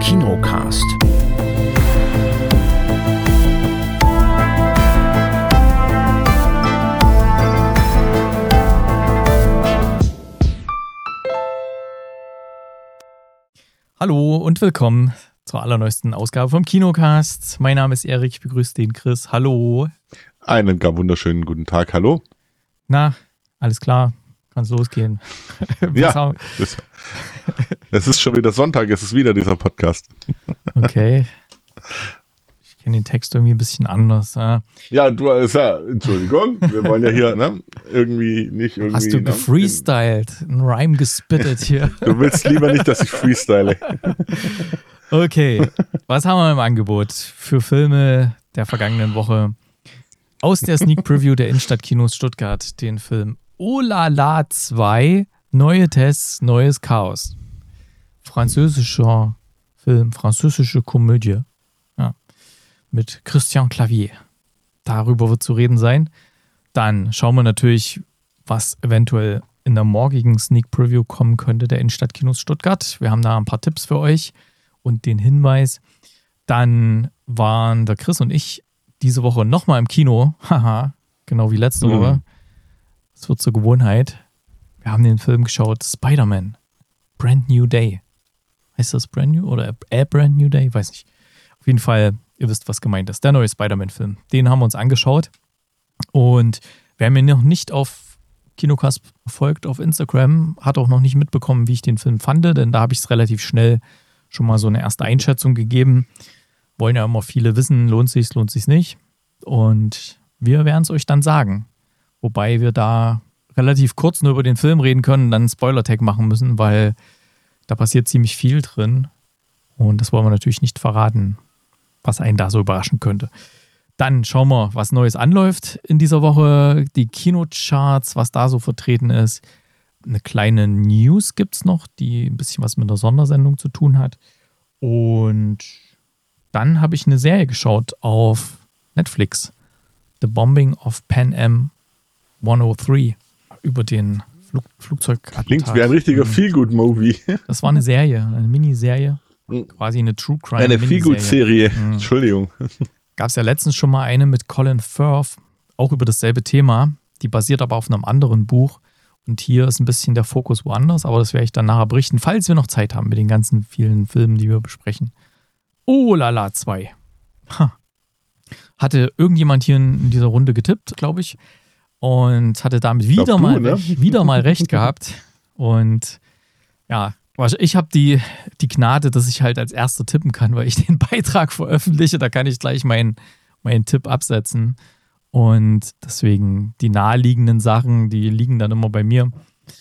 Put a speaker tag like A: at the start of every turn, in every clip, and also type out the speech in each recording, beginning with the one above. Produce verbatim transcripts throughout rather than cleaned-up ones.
A: Kinocast. Hallo und willkommen zur allerneuesten Ausgabe vom Kinocast. Mein Name ist Erik, ich begrüße den Chris. Hallo.
B: Einen gar wunderschönen guten Tag, hallo.
A: Na, alles klar, kann's losgehen.
B: Ja, es, es ist schon wieder Sonntag, es ist wieder dieser Podcast.
A: Okay. Ich kenne den Text irgendwie ein bisschen anders. Ja,
B: ja du, ja, Entschuldigung, wir wollen ja hier ne, irgendwie nicht irgendwie...
A: Hast du gefreestylt, einen Rhyme gespittet hier.
B: Du willst lieber nicht, dass ich freestyle.
A: Okay, was haben wir im Angebot für Filme der vergangenen Woche? Aus der Sneak Preview der Innenstadtkinos Stuttgart den Film Oh La La zwei, neue Tests, neues Chaos. Französischer Film, französische Komödie. Ja, mit Christian Clavier. Darüber wird zu reden sein. Dann schauen wir natürlich, was eventuell in der morgigen Sneak Preview kommen könnte der Innenstadtkinos Stuttgart. Wir haben da ein paar Tipps für euch und den Hinweis. Dann waren der Chris und ich diese Woche nochmal im Kino. Haha, genau wie letzte mhm. Woche. Es wird zur Gewohnheit. Wir haben den Film geschaut, Spider-Man. Brand New Day. Heißt das Brand New oder A Brand New Day? Weiß nicht. Auf jeden Fall, ihr wisst, was gemeint ist. Der neue Spider-Man-Film. Den haben wir uns angeschaut. Und wer mir noch nicht auf Kinocast folgt auf Instagram, hat auch noch nicht mitbekommen, wie ich den Film fand, denn da habe ich es relativ schnell schon mal so eine erste Einschätzung gegeben. Wollen ja immer viele wissen, lohnt sich's, lohnt sich's nicht. Und wir werden es euch dann sagen. Wobei wir da relativ kurz nur über den Film reden können, dann einen Spoiler-Tag machen müssen, weil da passiert ziemlich viel drin. Und das wollen wir natürlich nicht verraten, was einen da so überraschen könnte. Dann schauen wir, was Neues anläuft in dieser Woche. Die Kinocharts, was da so vertreten ist. Eine kleine News gibt es noch, die ein bisschen was mit der Sondersendung zu tun hat. Und dann habe ich eine Serie geschaut auf Netflix. The Bombing of Pan Am hundertdrei. Über den Flug Flugzeugattentat.
B: Klingt wie ein richtiger Feel-Good-Movie.
A: Das war eine Serie, eine Miniserie. Quasi eine True Crime
B: Eine Feel-Good-Serie,
A: mhm.
B: Entschuldigung.
A: Gab es ja letztens schon mal eine mit Colin Firth, auch über dasselbe Thema. Die basiert aber auf einem anderen Buch. Und hier ist ein bisschen der Fokus woanders, aber das werde ich dann nachher berichten, falls wir noch Zeit haben mit den ganzen vielen Filmen, die wir besprechen. Oh La La zwei. Ha. Hatte irgendjemand hier in dieser Runde getippt, glaube ich. Und hatte damit wieder,
B: du,
A: mal,
B: ne?
A: wieder mal recht gehabt. Und ja, ich habe die, die Gnade, dass ich halt als Erster tippen kann, weil ich den Beitrag veröffentliche. Da kann ich gleich meinen, meinen Tipp absetzen. Und deswegen die naheliegenden Sachen, die liegen dann immer bei mir.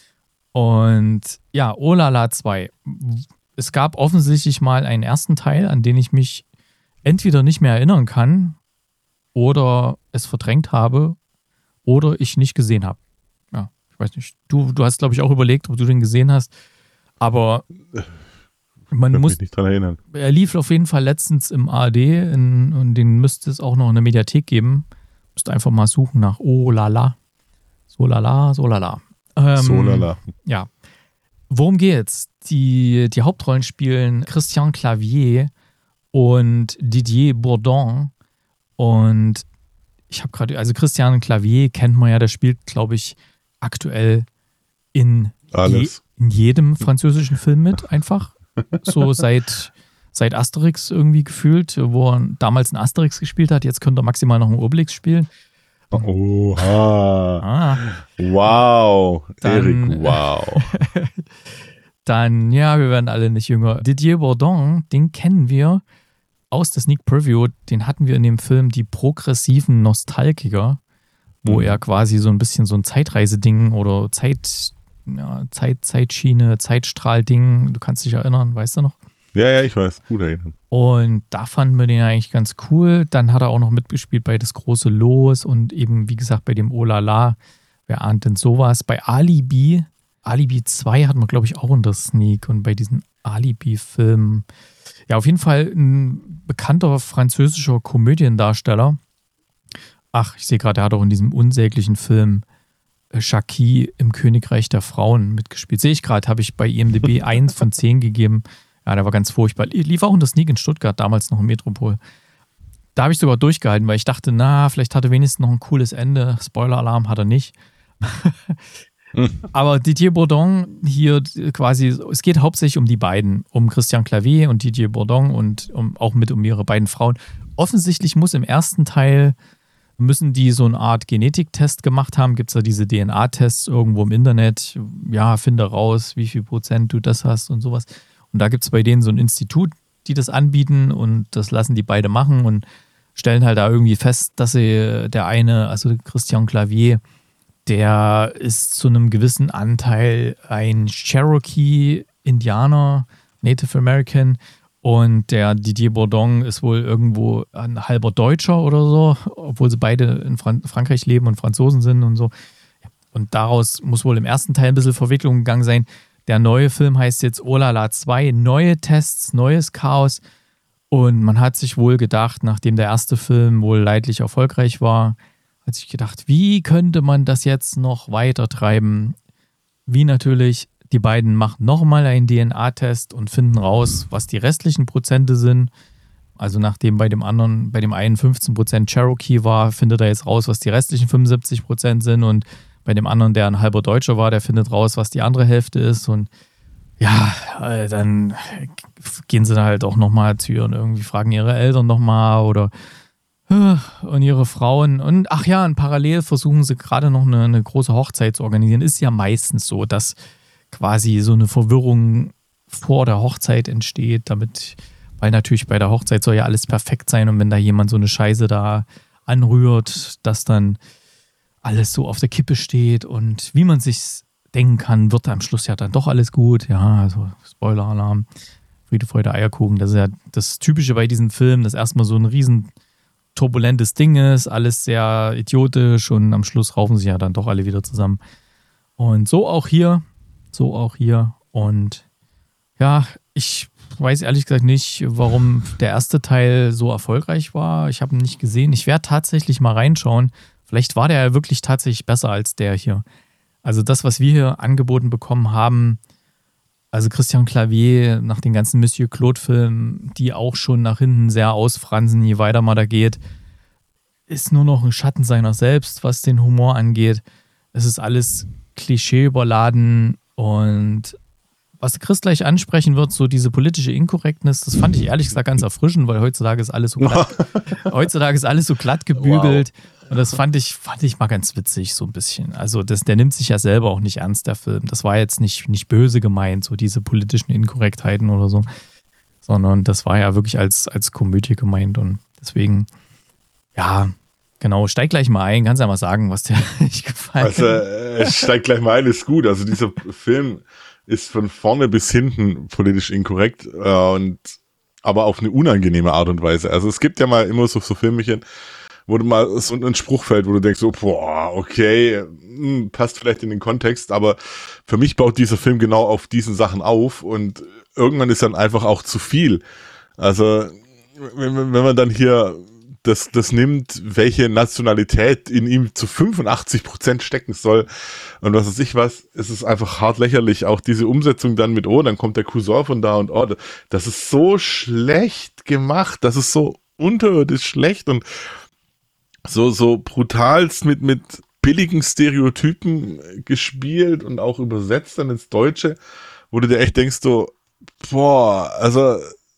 A: Und ja, Oh La La zwei. Es gab offensichtlich mal einen ersten Teil, an den ich mich entweder nicht mehr erinnern kann oder es verdrängt habe oder ich nicht gesehen habe. Ja, ich weiß nicht. Du, du hast, glaube ich, auch überlegt, ob du den gesehen hast. Aber man
B: ich
A: muss.
B: Mich nicht dran erinnern.
A: Er lief auf jeden Fall letztens im A R D in, und den müsste es auch noch in der Mediathek geben. Musst einfach mal suchen nach Oh La La. So La La, so La La. Ähm,
B: so La La.
A: Ja. Worum geht's? Die, die Hauptrollen spielen Christian Clavier und Didier Bourdon. Und ich habe gerade, also Christian Clavier kennt man ja, der spielt, glaube ich, aktuell in, je, in jedem französischen Film mit, einfach. So seit, seit Asterix irgendwie gefühlt, wo er damals einen Asterix gespielt hat. Jetzt könnte er maximal noch einen Obelix spielen.
B: Oha.
A: Ah.
B: Wow.
A: Dann,
B: Erik, wow.
A: Dann, ja, wir werden alle nicht jünger. Didier Bourdon, den kennen wir aus der Sneak Preview. Den hatten wir in dem Film Die progressiven Nostalgiker, wo mhm. er quasi so ein bisschen so ein Zeitreiseding oder Zeit, ja, Zeit, Zeitschiene, Zeitstrahl-Ding, du kannst dich erinnern, weißt du noch?
B: Ja, ja, ich weiß, gut erinnern.
A: Und da fanden wir den eigentlich ganz cool. Dann hat er auch noch mitgespielt bei Das große Los und eben, wie gesagt, bei dem Oh La La. Wer ahnt denn sowas? Bei Alibi, Alibi zwei hat man, glaube ich, auch in der Sneak und bei diesen Alibi-Filmen. Ja, auf jeden Fall ein bekannter französischer Komödiendarsteller. Ach, ich sehe gerade, er hat auch in diesem unsäglichen Film Jackie im Königreich der Frauen mitgespielt. Sehe ich gerade, habe ich bei I M D B eins von zehn gegeben. Ja, der war ganz furchtbar. Lief auch in der Sneak in Stuttgart, damals noch im Metropol. Da habe ich sogar durchgehalten, weil ich dachte, na, vielleicht hat er wenigstens noch ein cooles Ende. Spoiler-Alarm hat er nicht. hm. Aber Didier Bourdon hier quasi, es geht hauptsächlich um die beiden, um Christian Clavier und Didier Bourdon und um, auch mit um ihre beiden Frauen. Offensichtlich muss im ersten Teil, müssen die so eine Art Genetiktest gemacht haben. Gibt es da diese D N A-Tests irgendwo im Internet? Ja, finde raus, wie viel Prozent du das hast und sowas. Und da gibt es bei denen so ein Institut, die das anbieten und das lassen die beide machen und stellen halt da irgendwie fest, dass sie der eine, also Christian Clavier, der ist zu einem gewissen Anteil ein Cherokee-Indianer, Native American, und der Didier Bourdon ist wohl irgendwo ein halber Deutscher oder so, obwohl sie beide in Fran- Frankreich leben und Franzosen sind und so. Und daraus muss wohl im ersten Teil ein bisschen Verwicklung gegangen sein. Der neue Film heißt jetzt Oh La La zwei, neue Tests, neues Chaos. Und man hat sich wohl gedacht, nachdem der erste Film wohl leidlich erfolgreich war, hat sich gedacht, wie könnte man das jetzt noch weiter treiben? Wie natürlich, die beiden machen nochmal einen D N A-Test und finden raus, was die restlichen Prozente sind. Also nachdem bei dem anderen, bei dem einen fünfzehn Prozent Cherokee war, findet er jetzt raus, was die restlichen fünfundsiebzig Prozent sind. Und bei dem anderen, der ein halber Deutscher war, der findet raus, was die andere Hälfte ist. Und ja, dann gehen sie da halt auch nochmal zu ihren, irgendwie fragen ihre Eltern nochmal oder und ihre Frauen. Und ach ja, und parallel versuchen sie gerade noch eine, eine große Hochzeit zu organisieren. Ist ja meistens so, dass quasi so eine Verwirrung vor der Hochzeit entsteht, damit, weil natürlich bei der Hochzeit soll ja alles perfekt sein und wenn da jemand so eine Scheiße da anrührt, dass dann alles so auf der Kippe steht und wie man sich denken kann, wird am Schluss ja dann doch alles gut. Ja, also Spoiler-Alarm, Friede, Freude, Eierkuchen. Das ist ja das Typische bei diesen Filmen, dass erstmal so ein riesen turbulentes Ding ist, alles sehr idiotisch und am Schluss raufen sich ja dann doch alle wieder zusammen. Und so auch hier, so auch hier. Und ja, ich weiß ehrlich gesagt nicht, warum der erste Teil so erfolgreich war. Ich habe ihn nicht gesehen. Ich werde tatsächlich mal reinschauen. Vielleicht war der ja wirklich tatsächlich besser als der hier. Also das, was wir hier angeboten bekommen haben, also Christian Clavier nach den ganzen Monsieur Claude-Filmen, die auch schon nach hinten sehr ausfransen, je weiter man da geht, ist nur noch ein Schatten seiner selbst, was den Humor angeht. Es ist alles Klischee überladen und was Chris gleich ansprechen wird, so diese politische Inkorrektness, das fand ich ehrlich gesagt ganz erfrischend, weil heutzutage ist alles so glatt, heutzutage ist alles so glatt gebügelt. Wow. Und das fand ich, fand ich mal ganz witzig, so ein bisschen. Also das, der nimmt sich ja selber auch nicht ernst, der Film. Das war jetzt nicht, nicht böse gemeint, so diese politischen Inkorrektheiten oder so, sondern das war ja wirklich als, als Komödie gemeint. Und deswegen, ja, genau, steig gleich mal ein. Kannst ja mal sagen, was dir nicht gefallen hat.
B: Also, äh, steig gleich mal ein, ist gut. Also dieser Film ist von vorne bis hinten politisch inkorrekt äh, und aber auf eine unangenehme Art und Weise. Also es gibt ja mal immer so, so Filmchen, wo du mal so ein Spruch fällt, wo du denkst, so, boah, okay, mh, passt vielleicht in den Kontext, aber für mich baut dieser Film genau auf diesen Sachen auf und irgendwann ist dann einfach auch zu viel. Also, wenn, wenn man dann hier das, das nimmt, welche Nationalität in ihm zu fünfundachtzig Prozent stecken soll und was weiß ich was, es ist einfach hart lächerlich. Auch diese Umsetzung dann mit, oh, dann kommt der Cousin von da und oh, das ist so schlecht gemacht, das ist so unterirdisch schlecht und so, so brutalst mit, mit billigen Stereotypen gespielt und auch übersetzt dann ins Deutsche, wo du dir echt denkst, so, boah, also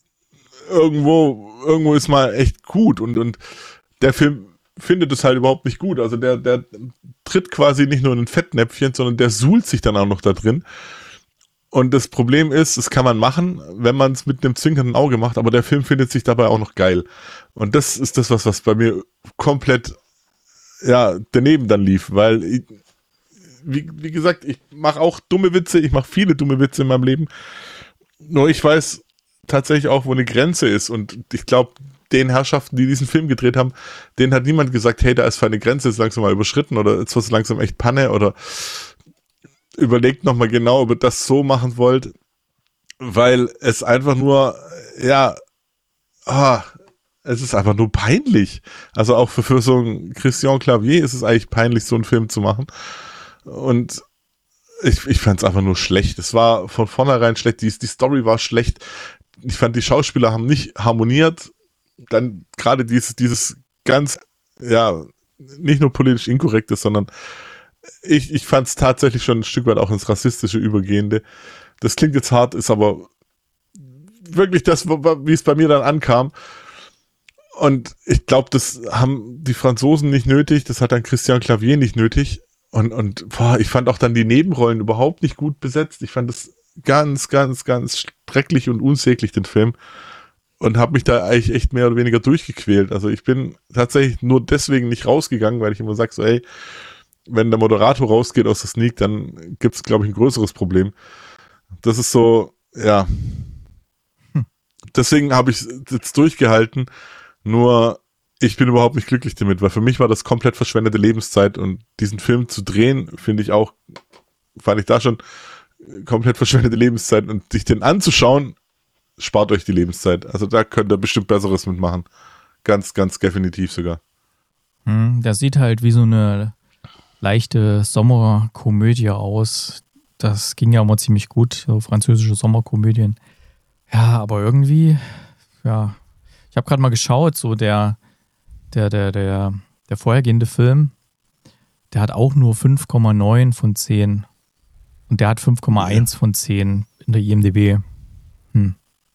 B: irgendwo, irgendwo ist mal echt gut und, und der Film findet es halt überhaupt nicht gut. Also der, der tritt quasi nicht nur in ein Fettnäpfchen, sondern der suhlt sich dann auch noch da drin. Und das Problem ist, das kann man machen, wenn man es mit einem zwinkernden Auge macht, aber der Film findet sich dabei auch noch geil. Und das ist das, was, was bei mir komplett ja daneben dann lief, weil ich, wie, wie gesagt, ich mache auch dumme Witze, ich mache viele dumme Witze in meinem Leben, nur ich weiß tatsächlich auch, wo eine Grenze ist und ich glaube, den Herrschaften, die diesen Film gedreht haben, denen hat niemand gesagt, hey, da ist für eine Grenze jetzt langsam mal überschritten oder jetzt wird es langsam echt Panne oder überlegt nochmal genau, ob ihr das so machen wollt, weil es einfach nur, ja, ah, es ist einfach nur peinlich. Also auch für, für so einen Christian Clavier ist es eigentlich peinlich, so einen Film zu machen. Und ich, ich fand es einfach nur schlecht. Es war von vornherein schlecht. Die, die Story war schlecht. ich fand, die Schauspieler haben nicht harmoniert. Dann gerade dieses, dieses ganz, ja, nicht nur politisch inkorrektes, sondern ich, ich fand es tatsächlich schon ein Stück weit auch ins Rassistische übergehende. Das klingt jetzt hart, ist aber wirklich das, wie es bei mir dann ankam. Und ich glaube, das haben die Franzosen nicht nötig, das hat dann Christian Clavier nicht nötig. Und, und boah, ich fand auch dann die Nebenrollen überhaupt nicht gut besetzt. Ich fand das ganz, ganz, ganz schrecklich und unsäglich, den Film. Und habe mich da eigentlich echt mehr oder weniger durchgequält. Also ich bin tatsächlich nur deswegen nicht rausgegangen, weil ich immer sage so, ey, wenn der Moderator rausgeht aus der Sneak, dann gibt es, glaube ich, ein größeres Problem. Das ist so, ja. Hm. Deswegen habe ich jetzt durchgehalten. Nur, ich bin überhaupt nicht glücklich damit, weil für mich war das komplett verschwendete Lebenszeit und diesen Film zu drehen, finde ich auch, fand ich da schon komplett verschwendete Lebenszeit und sich den anzuschauen, spart euch die Lebenszeit. Also da könnt ihr bestimmt Besseres mitmachen. Ganz, ganz definitiv sogar.
A: Hm, das sieht halt wie so eine leichte Sommerkomödie aus. Das ging ja immer ziemlich gut, so französische Sommerkomödien. Ja, aber irgendwie, ja, ich habe gerade mal geschaut, so der, der, der, der, der vorhergehende Film, der hat auch nur fünf Komma neun von zehn. Und der hat fünf Komma eins ja. von zehn in der I M D B. Hm.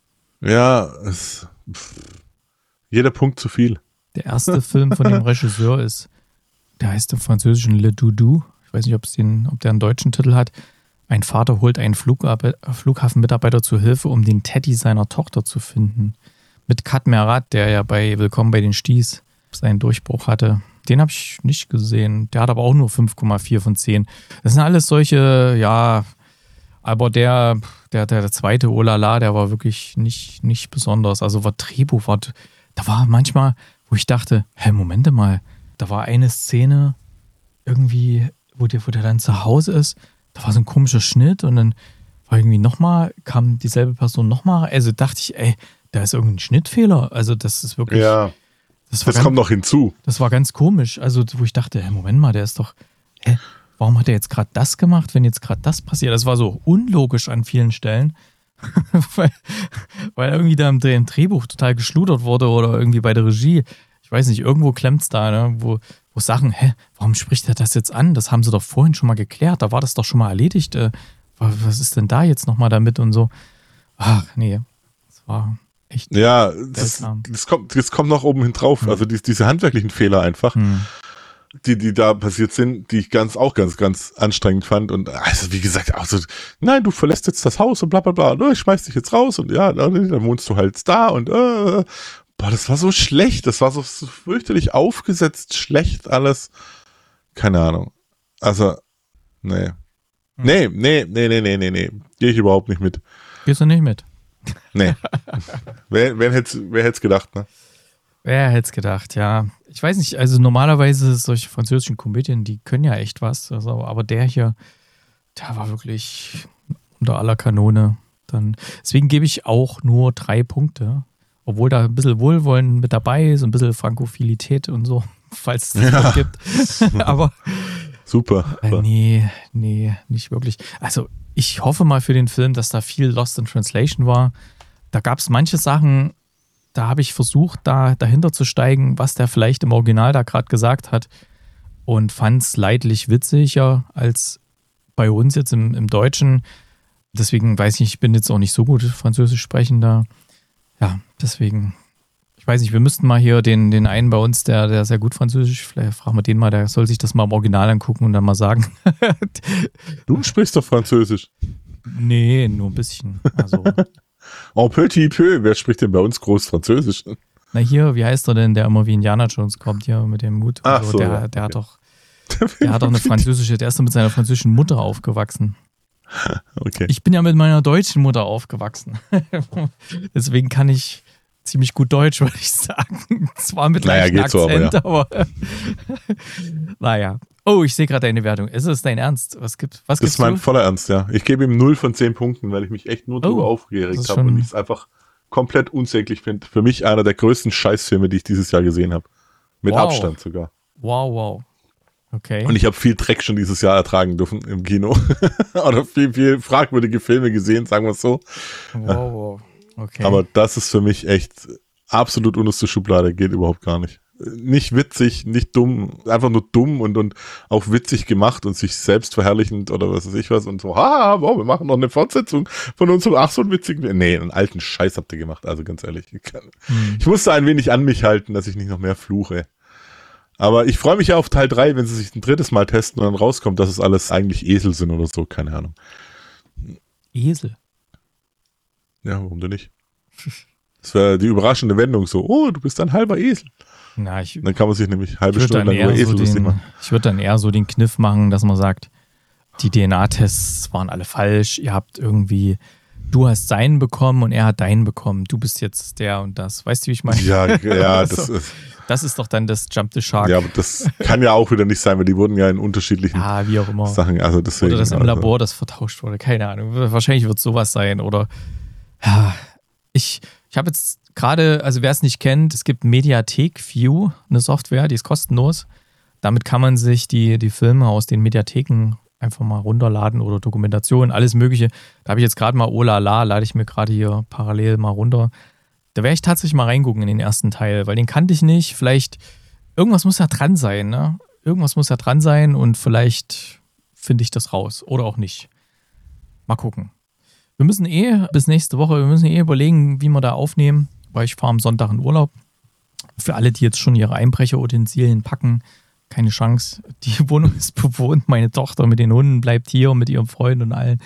B: Ja, es, pff, jeder Punkt zu viel.
A: Der erste Film von dem Regisseur ist, der heißt im Französischen Le Doudou. Ich weiß nicht, ob es den, ob der einen deutschen Titel hat. Ein Vater holt einen Flugab- Flughafenmitarbeiter zu Hilfe, um den Teddy seiner Tochter zu finden. Mit Kat Merat, der ja bei Willkommen bei den Sties seinen Durchbruch hatte. Den habe ich nicht gesehen. Der hat aber auch nur fünf Komma vier von zehn. Das sind alles solche, ja, aber der, der, der, der zweite Oh la la, der war wirklich nicht, nicht besonders. Also war Drehbuch, war, da war manchmal, wo ich dachte, hä, Momente mal, da war eine Szene irgendwie, wo der, wo der dann zu Hause ist, da war so ein komischer Schnitt und dann war irgendwie nochmal, kam dieselbe Person nochmal, also dachte ich, ey, da ist irgendein Schnittfehler. Also das ist wirklich...
B: Ja,
A: das,
B: das
A: ganz,
B: kommt noch hinzu.
A: Das war ganz komisch. Also wo ich dachte, hey, Moment mal, der ist doch... Hä, warum hat er jetzt gerade das gemacht, wenn jetzt gerade das passiert? Das war so unlogisch an vielen Stellen. weil, weil irgendwie da im, im Drehbuch total geschludert wurde oder irgendwie bei der Regie. Ich weiß nicht, irgendwo klemmt es da, ne? wo, wo Sachen, hä, warum spricht er das jetzt an? Das haben sie doch vorhin schon mal geklärt. Da war das doch schon mal erledigt. Äh, was ist denn da jetzt nochmal damit und so? Ach, nee. Das war... Echt
B: ja, das, das, kommt, das kommt noch oben hin drauf. Mhm. Also die, diese handwerklichen Fehler einfach, mhm. die, die da passiert sind, die ich ganz auch ganz, ganz anstrengend fand. Und also wie gesagt, auch so, nein, du verlässt jetzt das Haus und bla bla bla, ich schmeiß dich jetzt raus und ja, dann wohnst du halt da und äh, boah, das war so schlecht, das war so, so fürchterlich aufgesetzt, schlecht alles. Keine Ahnung. Also, nee. Mhm. Nee, nee, nee, nee, nee, nee, nee. Gehe ich überhaupt nicht mit.
A: Gehst du nicht mit?
B: Nee. wer wer hätte es wer hätt's gedacht, ne?
A: Wer hätte es gedacht, ja. Ich weiß nicht, also normalerweise solche französischen Komödien, die können ja echt was. Also, aber der hier, der war wirklich unter aller Kanone. Dann, deswegen gebe ich auch nur drei Punkte. Obwohl da ein bisschen Wohlwollen mit dabei ist, ein bisschen Frankophilität und so, falls es das ja. gibt. aber
B: super.
A: Äh, nee, nee, nicht wirklich. Also ich hoffe mal für den Film, dass da viel Lost in Translation war. Da gab es manche Sachen, da habe ich versucht, da dahinter zu steigen, was der vielleicht im Original da gerade gesagt hat und fand es leidlich witziger als bei uns jetzt im, im Deutschen. Deswegen weiß ich nicht, ich bin jetzt auch nicht so gut Französisch sprechender. Ja, deswegen, ich weiß nicht, wir müssten mal hier den, den einen bei uns, der, der sehr gut Französisch, vielleicht fragen wir den mal, der soll sich das mal im Original angucken und dann mal sagen.
B: Du sprichst doch Französisch.
A: Nee, nur ein bisschen. Also.
B: En petit peu, wer spricht denn bei uns groß Französisch?
A: Na hier, wie heißt er denn, der immer wie Indiana Jones kommt, hier mit dem Mut?
B: Ach so,
A: der,
B: ja,
A: der
B: okay.
A: hat doch, der hat doch eine französische, der ist doch mit seiner französischen Mutter aufgewachsen.
B: Okay.
A: Ich bin ja mit meiner deutschen Mutter aufgewachsen. Deswegen kann ich ziemlich gut Deutsch, würde ich sagen. Zwar mit
B: naja,
A: leichten Akzent,
B: so, aber, ja.
A: aber naja. Oh, ich sehe gerade deine Wertung. Ist es dein Ernst? Was gibt, was
B: das ist mein du? voller Ernst, ja. Ich gebe ihm null von zehn Punkten, weil ich mich echt nur drüber oh, aufgeregt habe und ich es einfach komplett unsäglich finde. Für mich einer der größten Scheißfilme, die ich dieses Jahr gesehen habe. Mit wow. Abstand sogar.
A: Wow, wow. Okay.
B: Und ich habe viel Dreck schon dieses Jahr ertragen dürfen im Kino. Oder viel, viel fragwürdige Filme gesehen, sagen wir es so.
A: Wow, wow. Okay.
B: Aber das ist für mich echt absolut unterste Schublade, geht überhaupt gar nicht. Nicht witzig, nicht dumm, einfach nur dumm und, und auch witzig gemacht und sich selbst verherrlichend oder was weiß ich was und so, haha, wow, wir machen noch eine Fortsetzung von unserem ach so witzigen, nee, einen alten Scheiß habt ihr gemacht, also ganz ehrlich. Ich, kann, hm. ich musste ein wenig an mich halten, dass ich nicht noch mehr fluche. Aber ich freue mich ja auf Teil drei, wenn sie sich ein drittes Mal testen und dann rauskommt, dass es alles eigentlich Esel sind oder so, keine Ahnung.
A: Esel?
B: Ja, warum denn nicht? Das wäre die überraschende Wendung so, oh, du bist ein halber Esel.
A: Na, ich,
B: dann kann man sich nämlich halbe Stunde lang über Esel
A: so
B: lustig machen.
A: Ich würde dann eher so den Kniff machen, dass man sagt, die D N A-Tests waren alle falsch, ihr habt irgendwie, du hast seinen bekommen und er hat deinen bekommen, du bist jetzt der und das. Weißt du, wie ich meine?
B: Ja, ja,
A: also,
B: das ist...
A: Das ist doch dann das Jump the Shark.
B: Ja, aber das kann ja auch wieder nicht sein, weil die wurden ja in unterschiedlichen
A: ja, wie auch immer.
B: Sachen, also deswegen.
A: Oder das im
B: also.
A: Labor, das vertauscht wurde, keine Ahnung. Wahrscheinlich wird es sowas sein oder, ja, ich, ich habe jetzt gerade, also wer es nicht kennt, es gibt Mediathek View, eine Software, die ist kostenlos. Damit kann man sich die, die Filme aus den Mediatheken einfach mal runterladen oder Dokumentationen, alles mögliche. Da habe ich jetzt gerade mal, oh la la, lade ich mir gerade hier parallel mal runter. Da werde ich tatsächlich mal reingucken in den ersten Teil, weil den kannte ich nicht. Vielleicht, irgendwas muss ja dran sein, ne? Irgendwas muss ja dran sein und vielleicht finde ich das raus oder auch nicht. Mal gucken. Wir müssen eh bis nächste Woche, wir müssen eh überlegen, wie wir da aufnehmen, weil ich fahre am Sonntag in Urlaub. Für alle, die jetzt schon ihre Einbrecherutensilien packen, keine Chance. Die Wohnung ist bewohnt, meine Tochter mit den Hunden bleibt hier und mit ihrem Freund und allen.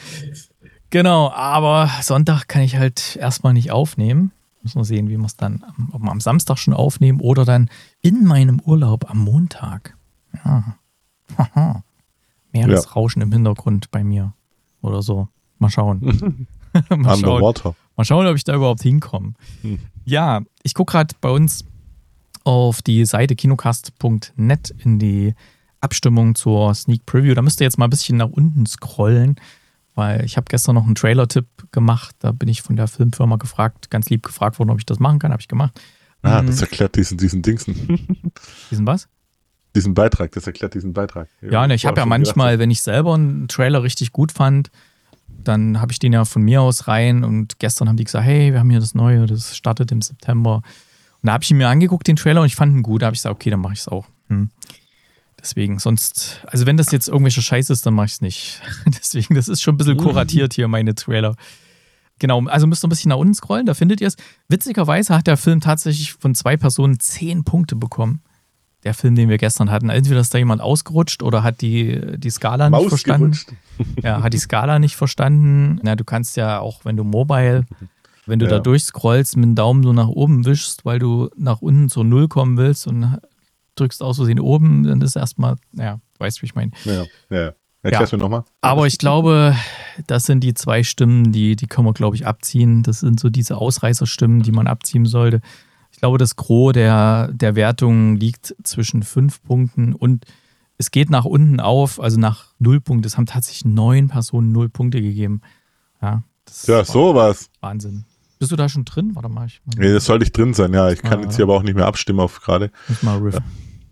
A: Genau, aber Sonntag kann ich halt erstmal nicht aufnehmen. Müssen wir sehen, wie wir es dann, ob wir am Samstag schon aufnehmen oder dann in meinem Urlaub am Montag. Ja. Haha. Meeresrauschen ja. im Hintergrund bei mir oder so. Mal schauen. Mal schauen.
B: Underwater.
A: Mal schauen, ob ich da überhaupt hinkomme. Hm. Ja, ich gucke gerade bei uns auf die Seite kinocast punkt net in die Abstimmung zur Sneak Preview. Da müsst ihr jetzt mal ein bisschen nach unten scrollen, weil ich habe gestern noch einen Trailer-Tipp gemacht. Da bin ich von der Filmfirma gefragt, ganz lieb gefragt worden, ob ich das machen kann. Habe ich gemacht.
B: Ah, das erklärt diesen, diesen Dingsen.
A: Diesen was?
B: Diesen Beitrag, das erklärt diesen Beitrag.
A: Ja, ja ne, ich habe ja manchmal, gedacht, wenn ich selber einen Trailer richtig gut fand, dann habe ich den ja von mir aus rein und gestern haben die gesagt, hey, wir haben hier das Neue, das startet im September. Und da habe ich ihn mir angeguckt, den Trailer, und ich fand ihn gut. Da habe ich gesagt, okay, dann mache ich es auch. Hm. Deswegen, sonst, also wenn das jetzt irgendwelche Scheiße ist, dann mache ich es nicht. Deswegen, das ist schon ein bisschen kuratiert hier, meine Trailer. Genau, also müsst ihr ein bisschen nach unten scrollen, da findet ihr es. Witzigerweise hat der Film tatsächlich von zwei Personen zehn Punkte bekommen. Der Film, den wir gestern hatten. Entweder ist da jemand ausgerutscht oder hat die, die Skala nicht verstanden. Ja, hat die Skala nicht verstanden. Na, du kannst ja auch, wenn du Mobile, wenn du ja. da durchscrollst, mit dem Daumen so nach oben wischst, weil du nach unten zur Null kommen willst und drückst aus Versehen oben, dann ist erstmal, naja, du weißt, wie ich meine.
B: Ja, ja. Erklär's
A: ja.
B: mir nochmal.
A: Aber ich glaube, das sind die zwei Stimmen, die, die können wir, glaube ich, abziehen. Das sind so diese Ausreißerstimmen, die man abziehen sollte. Ich glaube, das Gros der, der Wertung liegt zwischen fünf Punkten und es geht nach unten auf, also nach null Punkte. Es haben tatsächlich neun Personen null Punkte gegeben. Ja, das
B: ja sowas.
A: Wahnsinn. Bist du da schon drin? Warte mal. Ich
B: nee, das sollte ich drin sein, ja. Ich kann ah, jetzt hier aber auch nicht mehr abstimmen auf gerade.
A: Ich mal riff.
B: Ja.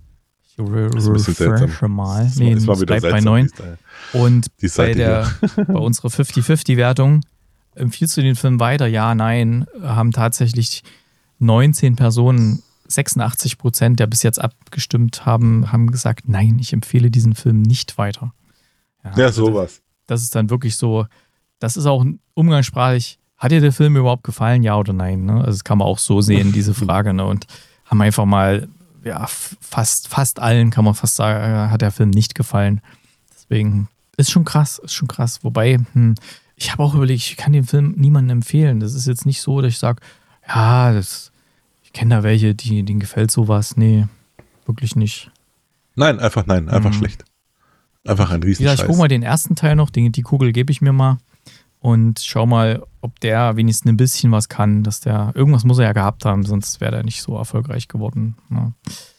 A: Ich re refreshe mal. Nee, es bleibt bei neun. Und bei, der, bei unserer fünfzig fünfzig Wertung, empfiehlst du den Film weiter? Ja, nein. Haben tatsächlich neunzehn Personen, sechsundachtzig Prozent, der bis jetzt abgestimmt haben, haben gesagt, nein, ich empfehle diesen Film nicht weiter.
B: Ja, ja also sowas.
A: Das, das ist dann wirklich so, das ist auch umgangssprachlich, hat dir der Film überhaupt gefallen, ja oder nein? Ne? Also das kann man auch so sehen, diese Frage. Ne? Und haben einfach mal, ja, fast, fast allen, kann man fast sagen, hat der Film nicht gefallen. Deswegen ist schon krass, ist schon krass. Wobei, hm, ich habe auch überlegt, ich kann den Film niemandem empfehlen. Das ist jetzt nicht so, dass ich sage, ja, das, ich kenne da welche, die, denen gefällt sowas. Nee, wirklich nicht.
B: Nein, einfach nein, einfach mhm. schlecht. Einfach ein Riesenscheiß.
A: Ja, ich gucke mal den ersten Teil noch, die, die Kugel gebe ich mir mal und schau mal, ob der wenigstens ein bisschen was kann, dass der, irgendwas muss er ja gehabt haben, sonst wäre der nicht so erfolgreich geworden. Ja.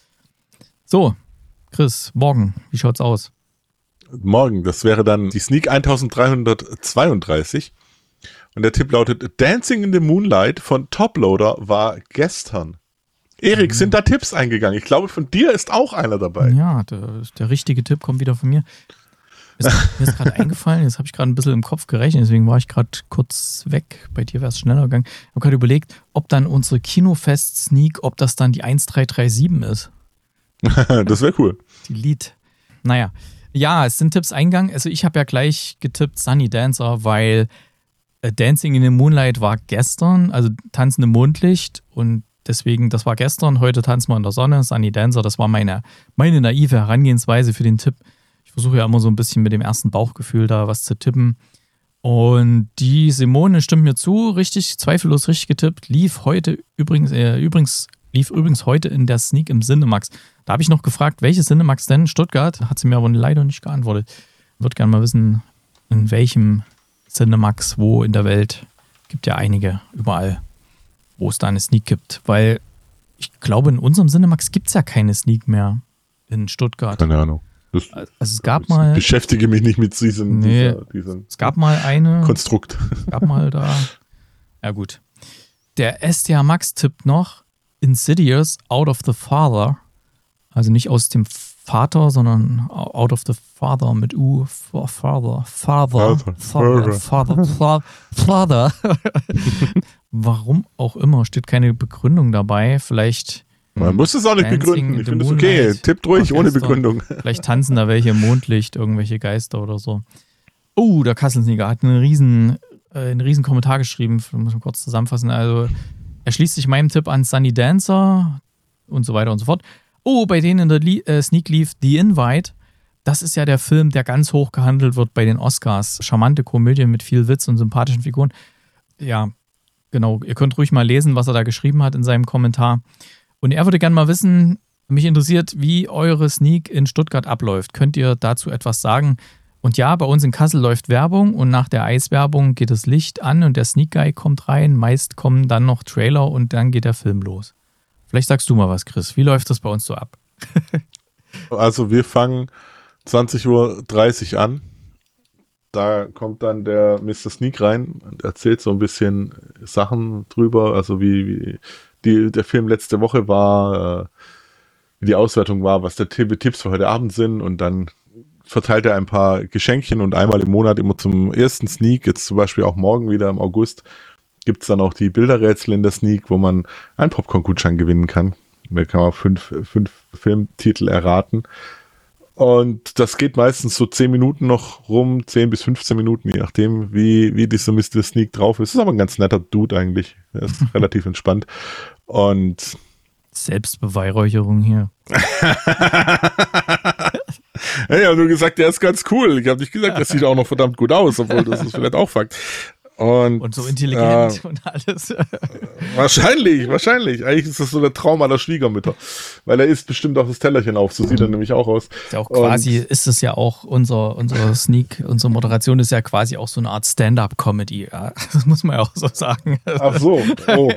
A: So, Chris, morgen, wie schaut's aus?
B: Morgen, das wäre dann die Sneak eintausenddreihundertzweiunddreißig. Und der Tipp lautet, Dancing in the Moonlight von Toploader war gestern. Erik, mhm. sind da Tipps eingegangen? Ich glaube, von dir ist auch einer dabei.
A: Ja, der, der richtige Tipp kommt wieder von mir. Mir ist gerade eingefallen, jetzt habe ich gerade ein bisschen im Kopf gerechnet, deswegen war ich gerade kurz weg. Bei dir wäre es schneller gegangen. Ich habe gerade überlegt, ob dann unsere Kinofest-Sneak, ob das dann die eins drei drei sieben ist.
B: Das wäre cool.
A: Die Lied. Naja. Ja, es sind Tipps eingegangen. Also ich habe ja gleich getippt Sunny Dancer, weil äh, Dancing in the Moonlight war gestern, also Tanzen im Mondlicht und deswegen, das war gestern, heute tanzen wir in der Sonne, Sunny Dancer, das war meine, meine naive Herangehensweise für den Tipp. Ich versuche ja immer so ein bisschen mit dem ersten Bauchgefühl da was zu tippen. Und die Simone stimmt mir zu, richtig, zweifellos richtig getippt, lief heute übrigens, äh, übrigens, lief übrigens heute in der Sneak im Cinemax. Da habe ich noch gefragt, welche Cinemax denn? Stuttgart? Hat sie mir aber leider nicht geantwortet. Ich würde gerne mal wissen, in welchem Cinemax, wo in der Welt. Gibt ja einige, überall, wo es da eine Sneak gibt. Weil ich glaube, in unserem Cinemax gibt es ja keine Sneak mehr in Stuttgart.
B: Keine Ahnung. Das,
A: also es gab mal.
B: Ich beschäftige mich nicht mit diesem,
A: nee,
B: dieser, diesem
A: es gab mal eine.
B: Konstrukt.
A: Es gab mal da. Ja, gut. Der S T H Max tippt noch Insidious Out of the Father. Also nicht aus dem Vater, sondern Out of the Father mit U. Father. Father. Father. Father. Father. Father. Warum auch immer, steht keine Begründung dabei. Vielleicht.
B: Man muss es auch nicht begründen. Ich finde es okay. Tippt ruhig ohne Begründung.
A: Vielleicht tanzen da welche im Mondlicht, irgendwelche Geister oder so. Oh, der Kasselsneaker hat einen riesen, äh, einen riesen Kommentar geschrieben. Muss man kurz zusammenfassen. Also, er schließt sich meinem Tipp an Sunny Dancer und so weiter und so fort. Oh, bei denen in der Lie- äh, Sneak lief The Invite. Das ist ja der Film, der ganz hoch gehandelt wird bei den Oscars. Charmante Komödie mit viel Witz und sympathischen Figuren. Ja, genau. Ihr könnt ruhig mal lesen, was er da geschrieben hat in seinem Kommentar. Und er würde gerne mal wissen, mich interessiert, wie eure Sneak in Stuttgart abläuft. Könnt ihr dazu etwas sagen? Und ja, bei uns in Kassel läuft Werbung und nach der Eiswerbung geht das Licht an und der Sneak Guy kommt rein. Meist kommen dann noch Trailer und dann geht der Film los. Vielleicht sagst du mal was, Chris. Wie läuft das bei uns so ab?
B: Also wir fangen zwanzig Uhr dreißig an. Da kommt dann der Mister Sneak rein und erzählt so ein bisschen Sachen drüber, also wie, wie die, der Film letzte Woche war, äh, wie die Auswertung war, was der Tipps für heute Abend sind und dann verteilt er ein paar Geschenkchen und einmal im Monat immer zum ersten Sneak, jetzt zum Beispiel auch morgen wieder im August, gibt es dann auch die Bilderrätsel in der Sneak, wo man einen Popcorn-Gutschein gewinnen kann. Da kann man fünf, fünf Filmtitel erraten. Und das geht meistens so zehn Minuten noch rum, zehn bis fünfzehn Minuten, je nachdem, wie, wie dieser Mister Sneak drauf ist. Das ist aber ein ganz netter Dude eigentlich. Er ist relativ entspannt. Und
A: Selbstbeweihräucherung hier.
B: Hey, ich habe nur gesagt, der ist ganz cool. Ich habe nicht gesagt, das sieht auch noch verdammt gut aus, obwohl das ist vielleicht auch Fakt. Und,
A: und so intelligent äh, und alles.
B: Wahrscheinlich, wahrscheinlich. Eigentlich ist das so der Traum aller Schwiegermütter. Weil er isst bestimmt auch das Tellerchen auf. So sieht er nämlich auch aus.
A: Ist ja auch quasi, und, ist es ja auch, unser, unser Sneak, unsere Moderation ist ja quasi auch so eine Art Stand-up-Comedy. Ja? Das muss man ja auch so sagen.
B: Ach so. Oh.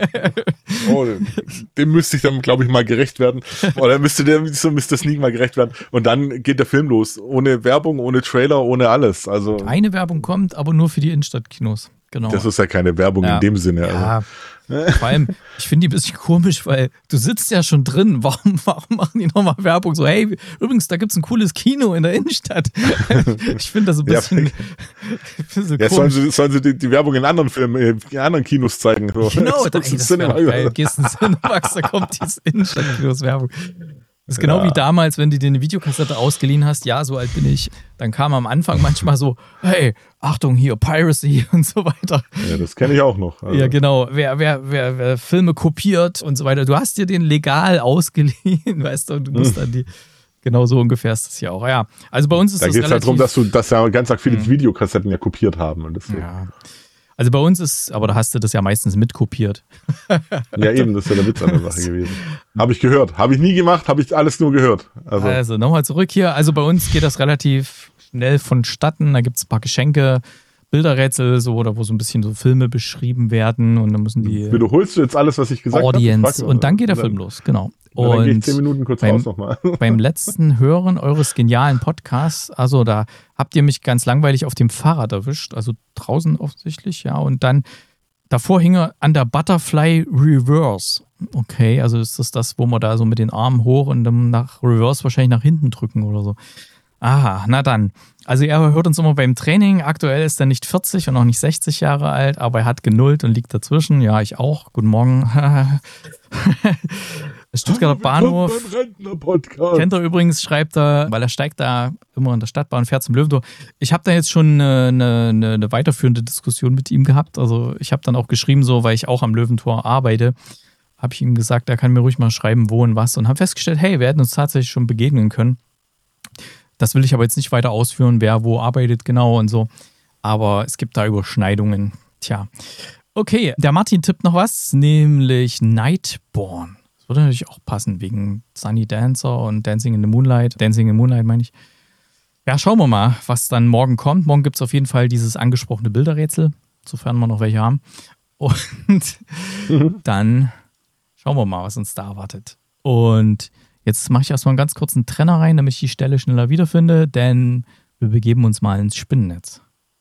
B: oh dem müsste ich dann, glaube ich, mal gerecht werden. Oder müsste der so Mister Sneak mal gerecht werden. Und dann geht der Film los. Ohne Werbung, ohne Trailer, ohne alles. Also
A: eine Werbung kommt, aber nur für die Innenstadtkinos. Genau.
B: Das ist ja keine Werbung
A: ja.
B: in dem Sinne.
A: Ja, also. Vor allem, ich finde die ein bisschen komisch, weil du sitzt ja schon drin. Warum, warum machen die nochmal Werbung? So, hey, übrigens, da gibt es ein cooles Kino in der Innenstadt. Ich finde das ein bisschen,
B: ja,
A: bisschen
B: ja,
A: komisch.
B: Sollen sie, sollen sie die, die Werbung in anderen Filmen, in anderen Kinos zeigen? So.
A: Genau, da, ey, das wäre geil. Gehst ins Cinemax, da kommt die Innenstadtkinos-Werbung. Das ist genau ja. wie damals, wenn du dir eine Videokassette ausgeliehen hast, ja, so alt bin ich, dann kam am Anfang manchmal so, hey, Achtung hier, Piracy und so weiter.
B: Ja, das kenne ich auch noch.
A: Also. Ja, genau, wer, wer, wer, wer Filme kopiert und so weiter, du hast dir den legal ausgeliehen, weißt du, und du musst hm. dann die, genau so ungefähr ist das ja auch, ja. Also bei uns ist
B: da
A: das
B: relativ... Da geht es halt darum, dass, du, dass ja ganz arg viele hm. Videokassetten ja kopiert haben. Und deswegen.
A: Ja. Also bei uns ist, aber da hast du das ja meistens mitkopiert.
B: Ja eben, das ist ja der Witz an der Sache gewesen. Habe ich gehört. Habe ich nie gemacht, habe ich alles nur gehört. Also,
A: also nochmal zurück hier. Also bei uns geht das relativ schnell vonstatten. Da gibt es ein paar Geschenke, Bilderrätsel, so, oder wo so ein bisschen so Filme beschrieben werden und dann müssen die...
B: Wiederholst du jetzt alles, was ich gesagt habe?
A: Audience. Und dann geht der Film los, genau.
B: Und dann gehe ich zehn Minuten kurz
A: beim,
B: raus nochmal.
A: Beim letzten Hören eures genialen Podcasts, also da habt ihr mich ganz langweilig auf dem Fahrrad erwischt, also draußen offensichtlich, ja, und dann davor hing er an der Butterfly Reverse. Okay, also ist das das, wo man da so mit den Armen hoch und dann nach Reverse wahrscheinlich nach hinten drücken oder so. Aha, na dann. Also er hört uns immer beim Training. Aktuell ist er nicht vierzig und auch nicht sechzig Jahre alt, aber er hat genullt und liegt dazwischen. Ja, ich auch. Guten Morgen. Stuttgarter Bahnhof. Kennt er übrigens, schreibt er, weil er steigt da immer in der Stadtbahn, fährt zum Löwentor. Ich habe da jetzt schon eine, eine, eine weiterführende Diskussion mit ihm gehabt. Also ich habe dann auch geschrieben, so, weil ich auch am Löwentor arbeite, habe ich ihm gesagt, er kann mir ruhig mal schreiben, wo und was. Und habe festgestellt, hey, wir hätten uns tatsächlich schon begegnen können. Das will ich aber jetzt nicht weiter ausführen, wer wo arbeitet genau und so. Aber es gibt da Überschneidungen. Tja. Okay, der Martin tippt noch was, nämlich Nightborn. Das würde natürlich auch passen, wegen Sunny Dancer und Dancing in the Moonlight. Dancing in the Moonlight meine ich. Ja, schauen wir mal, was dann morgen kommt. Morgen gibt es auf jeden Fall dieses angesprochene Bilderrätsel, sofern wir noch welche haben. Und mhm. dann schauen wir mal, was uns da erwartet. Und jetzt mache ich erstmal einen ganz kurzen Trenner rein, damit ich die Stelle schneller wiederfinde, denn wir begeben uns mal ins Spinnennetz.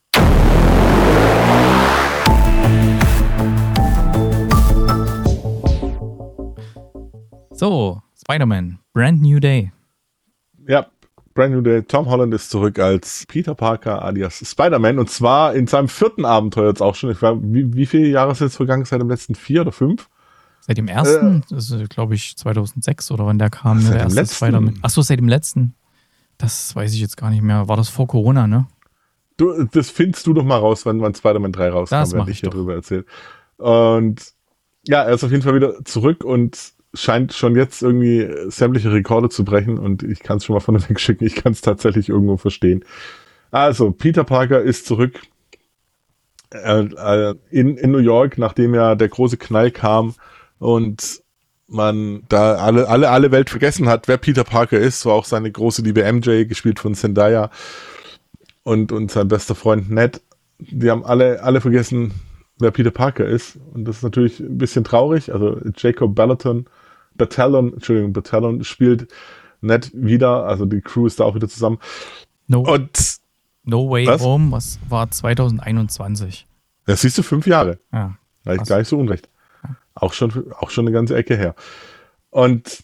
A: So, Spider-Man, Brand New Day.
B: Ja, Brand New Day. Tom Holland ist zurück als Peter Parker alias Spider-Man und zwar in seinem vierten Abenteuer jetzt auch schon. Ich weiß, wie, wie viele Jahre ist jetzt vergangen? Seit dem letzten vier oder fünf?
A: Seit dem ersten? Äh, das ist, glaube ich, zweitausendsechs oder wann der kam.
B: Ach,
A: ne,
B: seit
A: der
B: dem
A: erste
B: letzten?
A: Spider-Man. Achso, seit dem letzten. Das weiß ich jetzt gar nicht mehr. War das vor Corona, ne?
B: Du, das findest du doch mal raus, wenn man Spider-Man drei rauskam, wenn ich hier drüber erzähle. Und ja, er ist auf jeden Fall wieder zurück und scheint schon jetzt irgendwie sämtliche Rekorde zu brechen und ich kann es schon mal von weg schicken. Ich kann es tatsächlich irgendwo verstehen. Also, Peter Parker ist zurück äh, äh, in, in New York, nachdem ja der große Knall kam und man da alle, alle, alle Welt vergessen hat, wer Peter Parker ist. So auch seine große Liebe M J, gespielt von Zendaya und, und sein bester Freund Ned. Die haben alle, alle vergessen, wer Peter Parker ist. Und das ist natürlich ein bisschen traurig. Also Jacob Batalon, Batalon, Entschuldigung, Batalon spielt Ned wieder. Also die Crew ist da auch wieder zusammen.
A: No,
B: und
A: no Way
B: was?
A: Home, was war zwanzig einundzwanzig.
B: Das siehst du, fünf Jahre.
A: Ja.
B: Da ist gar nicht so unrecht. Auch schon, auch schon eine ganze Ecke her. Und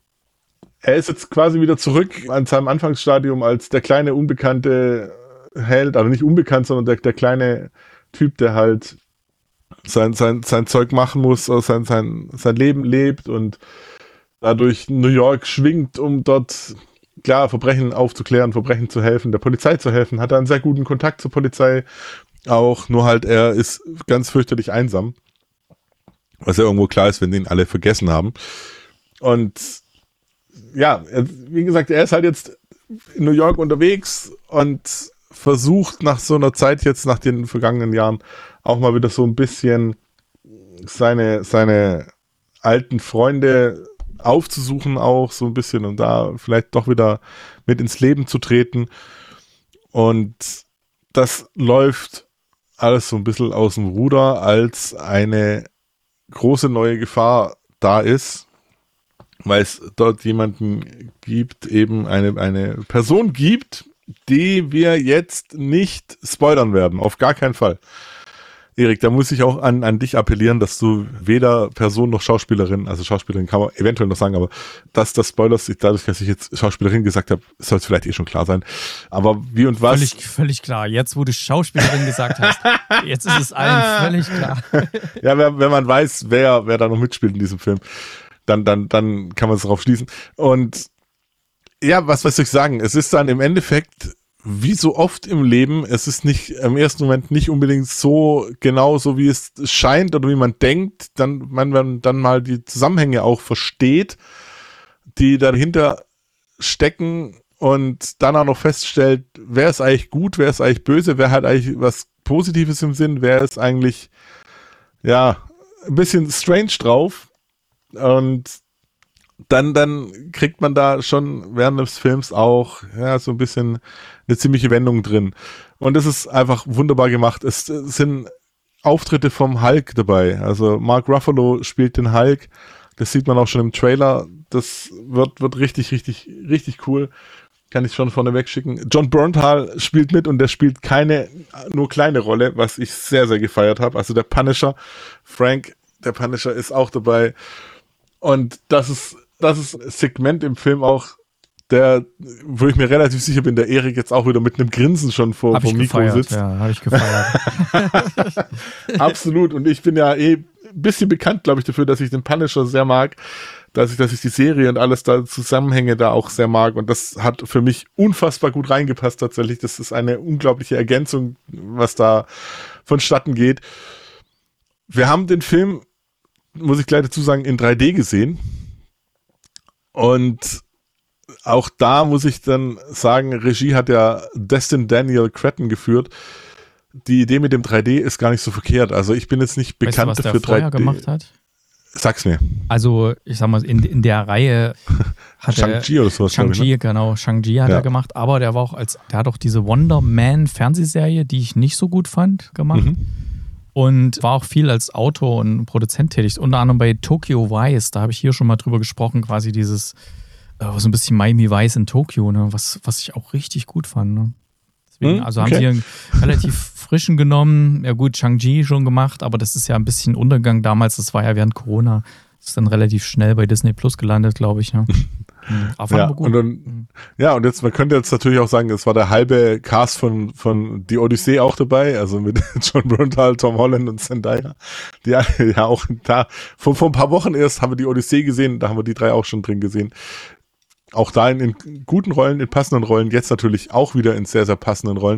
B: er ist jetzt quasi wieder zurück an seinem Anfangsstadium als der kleine unbekannte Held, aber nicht unbekannt, sondern der, der kleine Typ, der halt sein, sein, sein Zeug machen muss, sein, sein, sein Leben lebt und dadurch New York schwingt, um dort klar Verbrechen aufzuklären, Verbrechen zu helfen, der Polizei zu helfen, hat er einen sehr guten Kontakt zur Polizei auch, nur halt er ist ganz fürchterlich einsam. Was ja irgendwo klar ist, wenn den alle vergessen haben. Und ja, wie gesagt, er ist halt jetzt in New York unterwegs und versucht nach so einer Zeit jetzt, nach den vergangenen Jahren, auch mal wieder so ein bisschen seine, seine alten Freunde aufzusuchen, auch so ein bisschen und da vielleicht doch wieder mit ins Leben zu treten. Und das läuft alles so ein bisschen aus dem Ruder, als eine große neue Gefahr da ist, weil es dort jemanden gibt, eben eine, eine Person gibt, die wir jetzt nicht spoilern werden, auf gar keinen Fall. Erik, da muss ich auch an, an dich appellieren, dass du weder Person noch Schauspielerin, also Schauspielerin kann man eventuell noch sagen, aber dass das Spoilers, dadurch, dass ich jetzt Schauspielerin gesagt habe, soll es vielleicht eh schon klar sein. Aber wie und was?
A: Völlig, völlig klar. Jetzt, wo du Schauspielerin gesagt hast, jetzt ist es allen völlig klar.
B: Ja, wenn, wenn man weiß, wer, wer da noch mitspielt in diesem Film, dann, dann, dann kann man es darauf schließen. Und ja, was, was soll ich sagen? Es ist dann im Endeffekt, wie so oft im Leben, es ist nicht im ersten Moment nicht unbedingt so genau so, wie es scheint oder wie man denkt, dann man, man dann mal die Zusammenhänge auch versteht, die dahinter stecken und dann auch noch feststellt, wer ist eigentlich gut, wer ist eigentlich böse, wer hat eigentlich was Positives im Sinn, wer ist eigentlich ja ein bisschen strange drauf und dann, dann kriegt man da schon während des Films auch ja, so ein bisschen eine ziemliche Wendung drin. Und es ist einfach wunderbar gemacht. Es, es sind Auftritte vom Hulk dabei. Also Mark Ruffalo spielt den Hulk. Das sieht man auch schon im Trailer. Das wird, wird richtig, richtig, richtig cool. Kann ich schon vorneweg schicken. John Bernthal spielt mit und der spielt keine nur kleine Rolle, was ich sehr, sehr gefeiert habe. Also der Punisher, Frank, der Punisher ist auch dabei. Und das ist Das ist ein Segment im Film auch, der, wo ich mir relativ sicher bin, der Erik jetzt auch wieder mit einem Grinsen schon vor, vor dem Mikro
A: gefeiert,
B: sitzt.
A: Ja, habe ich gefeiert.
B: Absolut. Und ich bin ja eh ein bisschen bekannt, glaube ich, dafür, dass ich den Punisher sehr mag, dass ich, dass ich die Serie und alles da Zusammenhänge da auch sehr mag. Und das hat für mich unfassbar gut reingepasst tatsächlich. Das ist eine unglaubliche Ergänzung, was da vonstatten geht. Wir haben den Film, muss ich gleich dazu sagen, in drei D gesehen. Und auch da muss ich dann sagen, Regie hat ja Destin Daniel Cretton geführt. Die Idee mit dem drei D ist gar nicht so verkehrt. Also ich bin jetzt nicht bekannt
A: weißt du, was
B: dafür,
A: der vorher
B: drei D
A: gemacht hat?
B: Sag's mir.
A: Also, ich sag mal, in, in der Reihe hat er
B: Shang-Chi oder sowas.
A: Shang-Chi,
B: ne?
A: genau, Shang-Chi hat
B: Ja.
A: er gemacht, aber der war auch als, der hat auch diese Wonder Man Fernsehserie, die ich nicht so gut fand, gemacht.
B: Mhm.
A: Und war auch viel als Autor und Produzent tätig. Unter anderem bei Tokyo Vice, da habe ich hier schon mal drüber gesprochen, quasi dieses, äh, so ein bisschen Miami Vice in Tokio, ne, was, was ich auch richtig gut fand. Ne? Deswegen,
B: Mhm,
A: also
B: okay.
A: haben sie einen relativ frischen genommen. Ja gut, Shang-Chi schon gemacht, aber das ist ja ein bisschen Untergang damals, das war ja während Corona. Das ist dann relativ schnell bei Disney Plus gelandet, glaube ich. Ne? Aber
B: Ja,
A: gut.
B: und dann, ja, und jetzt, man könnte jetzt natürlich auch sagen, es war der halbe Cast von, von Die Odyssee auch dabei, also mit John Bernthal, Tom Holland und Zendaya, die ja auch da, vor, vor ein paar Wochen erst haben wir Die Odyssee gesehen, da haben wir die drei auch schon drin gesehen. Auch da in, in guten Rollen, in passenden Rollen, jetzt natürlich auch wieder in sehr, sehr passenden Rollen.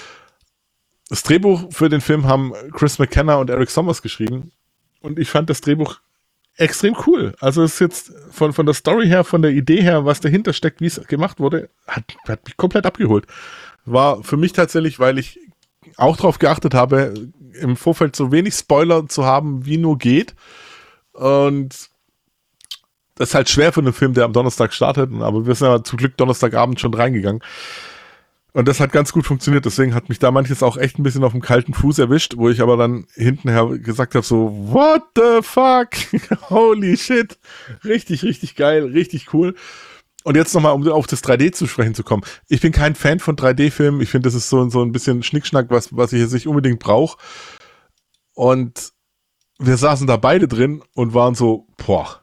B: Das Drehbuch für den Film haben Chris McKenna und Eric Sommers geschrieben und ich fand das Drehbuch extrem cool. Also es ist jetzt von, von der Story her, von der Idee her, was dahinter steckt, wie es gemacht wurde, hat, hat mich komplett abgeholt. War für mich tatsächlich, weil ich auch darauf geachtet habe, im Vorfeld so wenig Spoiler zu haben, wie nur geht. Und das ist halt schwer für einen Film, der am Donnerstag startet, aber wir sind ja zum Glück Donnerstagabend schon reingegangen. Und das hat ganz gut funktioniert, deswegen hat mich da manches auch echt ein bisschen auf dem kalten Fuß erwischt, wo ich aber dann hintenher gesagt habe, so, what the fuck? Holy shit. Richtig, richtig geil, richtig cool. Und jetzt nochmal, um auf das drei D zu sprechen zu kommen. Ich bin kein Fan von drei D-Filmen. Ich finde, das ist so, so ein bisschen Schnickschnack, was, was ich jetzt nicht unbedingt brauche. Und wir saßen da beide drin und waren so, boah.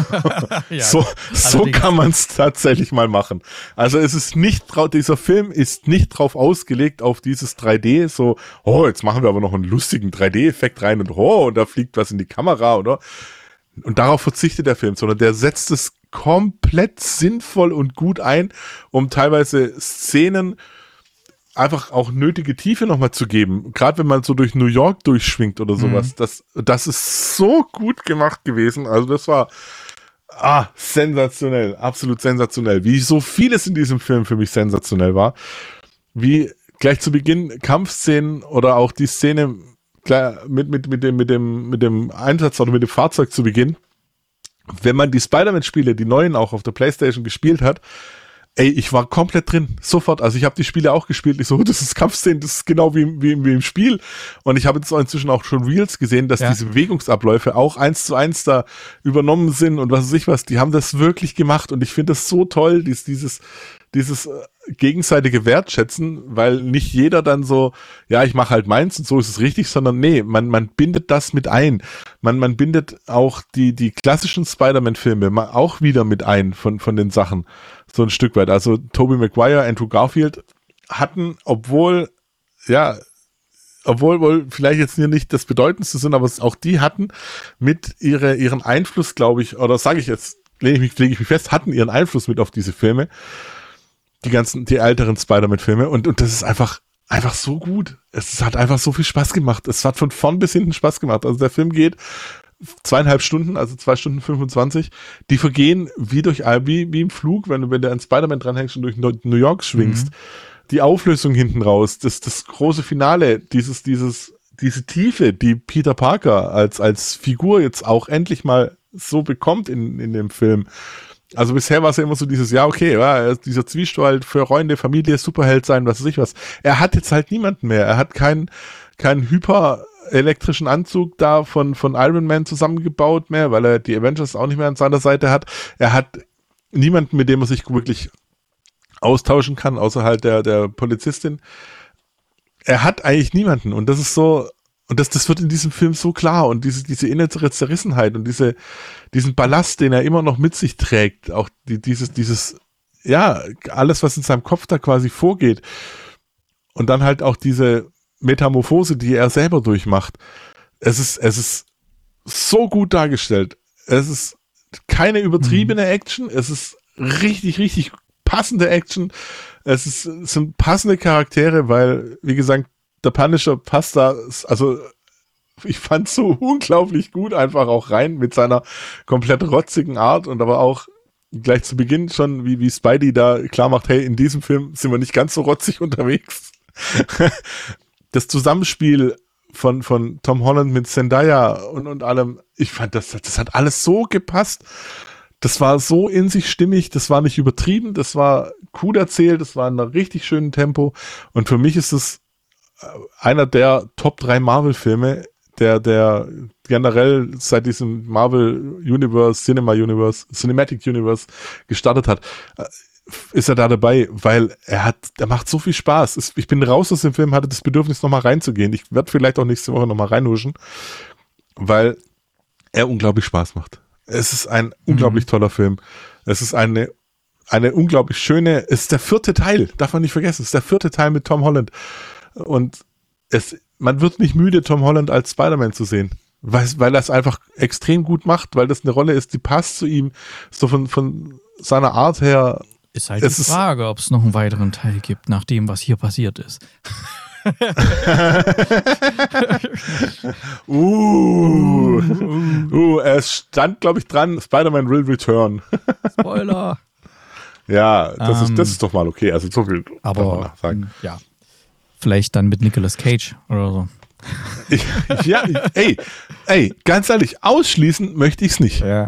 A: Ja,
B: so so
A: allerdings.
B: kann man es tatsächlich mal machen. Also es ist nicht drauf, dieser Film ist nicht drauf ausgelegt auf dieses drei D, so, oh, jetzt machen wir aber noch einen lustigen drei D-Effekt rein und oh, und da fliegt was in die Kamera, oder? Und darauf verzichtet der Film, sondern der setzt es komplett sinnvoll und gut ein, um teilweise Szenen einfach auch nötige Tiefe nochmal zu geben. Gerade wenn man so durch New York durchschwingt oder sowas. Mhm. Das, das ist so gut gemacht gewesen. Also das war ah, sensationell. Absolut sensationell. Wie so vieles in diesem Film für mich sensationell war. Wie gleich zu Beginn Kampfszenen oder auch die Szene mit, mit, mit, dem, mit, dem, mit dem Einsatz oder mit dem Fahrzeug zu Beginn. Wenn man die Spider-Man-Spiele, die neuen auch auf der PlayStation gespielt hat, ey, ich war komplett drin, sofort. Also ich habe die Spiele auch gespielt. Ich so, das ist Kampfszenen, das ist genau wie, wie, wie im Spiel. Und ich habe jetzt auch inzwischen auch schon Reels gesehen, dass ja. diese Bewegungsabläufe auch eins zu eins da übernommen sind und was weiß ich was. Die haben das wirklich gemacht und ich finde das so toll, dies, dieses, dieses gegenseitige Wertschätzen, weil nicht jeder dann so, ja, ich mache halt meins und so ist es richtig, sondern nee, man, man bindet das mit ein. Man, man bindet auch die, die klassischen Spider-Man-Filme auch wieder mit ein von, von den Sachen. So ein Stück weit. Also Tobey Maguire, Andrew Garfield hatten, obwohl, ja, obwohl wohl vielleicht jetzt hier nicht das Bedeutendste sind, aber auch die hatten mit ihre, ihren Einfluss, glaube ich, oder sage ich jetzt, lege ich mich, lege ich mich fest, hatten ihren Einfluss mit auf diese Filme. Die ganzen, die älteren Spider-Man-Filme. Und, und das ist einfach, einfach so gut. Es hat einfach so viel Spaß gemacht. Es hat von vorn bis hinten Spaß gemacht. Also der Film geht zweieinhalb Stunden, also zwei Stunden fünfundzwanzig. Die vergehen wie durch, wie, wie im Flug, wenn du, wenn du an Spider-Man dranhängst und durch New York schwingst. Mhm. Die Auflösung hinten raus, das, das große Finale, dieses, dieses, diese Tiefe, die Peter Parker als, als Figur jetzt auch endlich mal so bekommt in, in dem Film. Also bisher war es ja immer so dieses, ja, okay, ja, dieser Zwiespalt für Freunde, Familie, Superheld sein, was weiß ich was. Er hat jetzt halt niemanden mehr. Er hat keinen, keinen hyperelektrischen Anzug da von, von Iron Man zusammengebaut mehr, weil er die Avengers auch nicht mehr an seiner Seite hat. Er hat niemanden, mit dem er sich wirklich austauschen kann, außer halt der, der Polizistin. Er hat eigentlich niemanden und das ist so, und das, das wird in diesem Film so klar und diese, diese innere Zerrissenheit und diese, diesen Ballast, den er immer noch mit sich trägt, auch die, dieses, dieses, ja, alles, was in seinem Kopf da quasi vorgeht. Und dann halt auch diese Metamorphose, die er selber durchmacht. Es ist, es ist so gut dargestellt. Es ist keine übertriebene Action. Es ist richtig, richtig passende Action. Es ist, es sind passende Charaktere, weil, wie gesagt, der Punisher passt da, also ich fand so unglaublich gut einfach auch rein mit seiner komplett rotzigen Art und aber auch gleich zu Beginn schon, wie, wie Spidey da klar macht, hey, in diesem Film sind wir nicht ganz so rotzig unterwegs. Das Zusammenspiel von, von Tom Holland mit Zendaya und, und allem, ich fand, das, das hat alles so gepasst. Das war so in sich stimmig, das war nicht übertrieben, das war cool erzählt, das war in einem richtig schönen Tempo. Und für mich ist es einer der Top drei Marvel-Filme, der, der generell seit diesem Marvel Universe, Cinema Universe, Cinematic Universe gestartet hat, ist er da dabei, weil er hat, er macht so viel Spaß. Ich bin raus aus dem Film, hatte das Bedürfnis, nochmal reinzugehen. Ich werde vielleicht auch nächste Woche nochmal reinhuschen, weil er unglaublich Spaß macht. Es ist ein mhm. unglaublich toller Film. Es ist eine, eine unglaublich schöne, es ist der vierte Teil, darf man nicht vergessen, es ist der vierte Teil mit Tom Holland. Und es, man wird nicht müde, Tom Holland als Spider-Man zu sehen. Weil, weil er es einfach extrem gut macht, weil das eine Rolle ist, die passt zu ihm, so von, von seiner Art her.
A: Ist halt die Frage, ob es noch einen weiteren Teil gibt, nach dem, was hier passiert ist.
B: uh, uh, es stand, glaube ich, dran, Spider-Man will return.
A: Spoiler.
B: Ja, das,
A: ähm,
B: ist, das ist doch mal okay. Also so viel
A: aber,
B: kann man sagen.
A: Ja, vielleicht dann mit Nicolas Cage oder so.
B: ja, ey, ey, ganz ehrlich, ausschließen möchte ich es nicht.
A: Ja.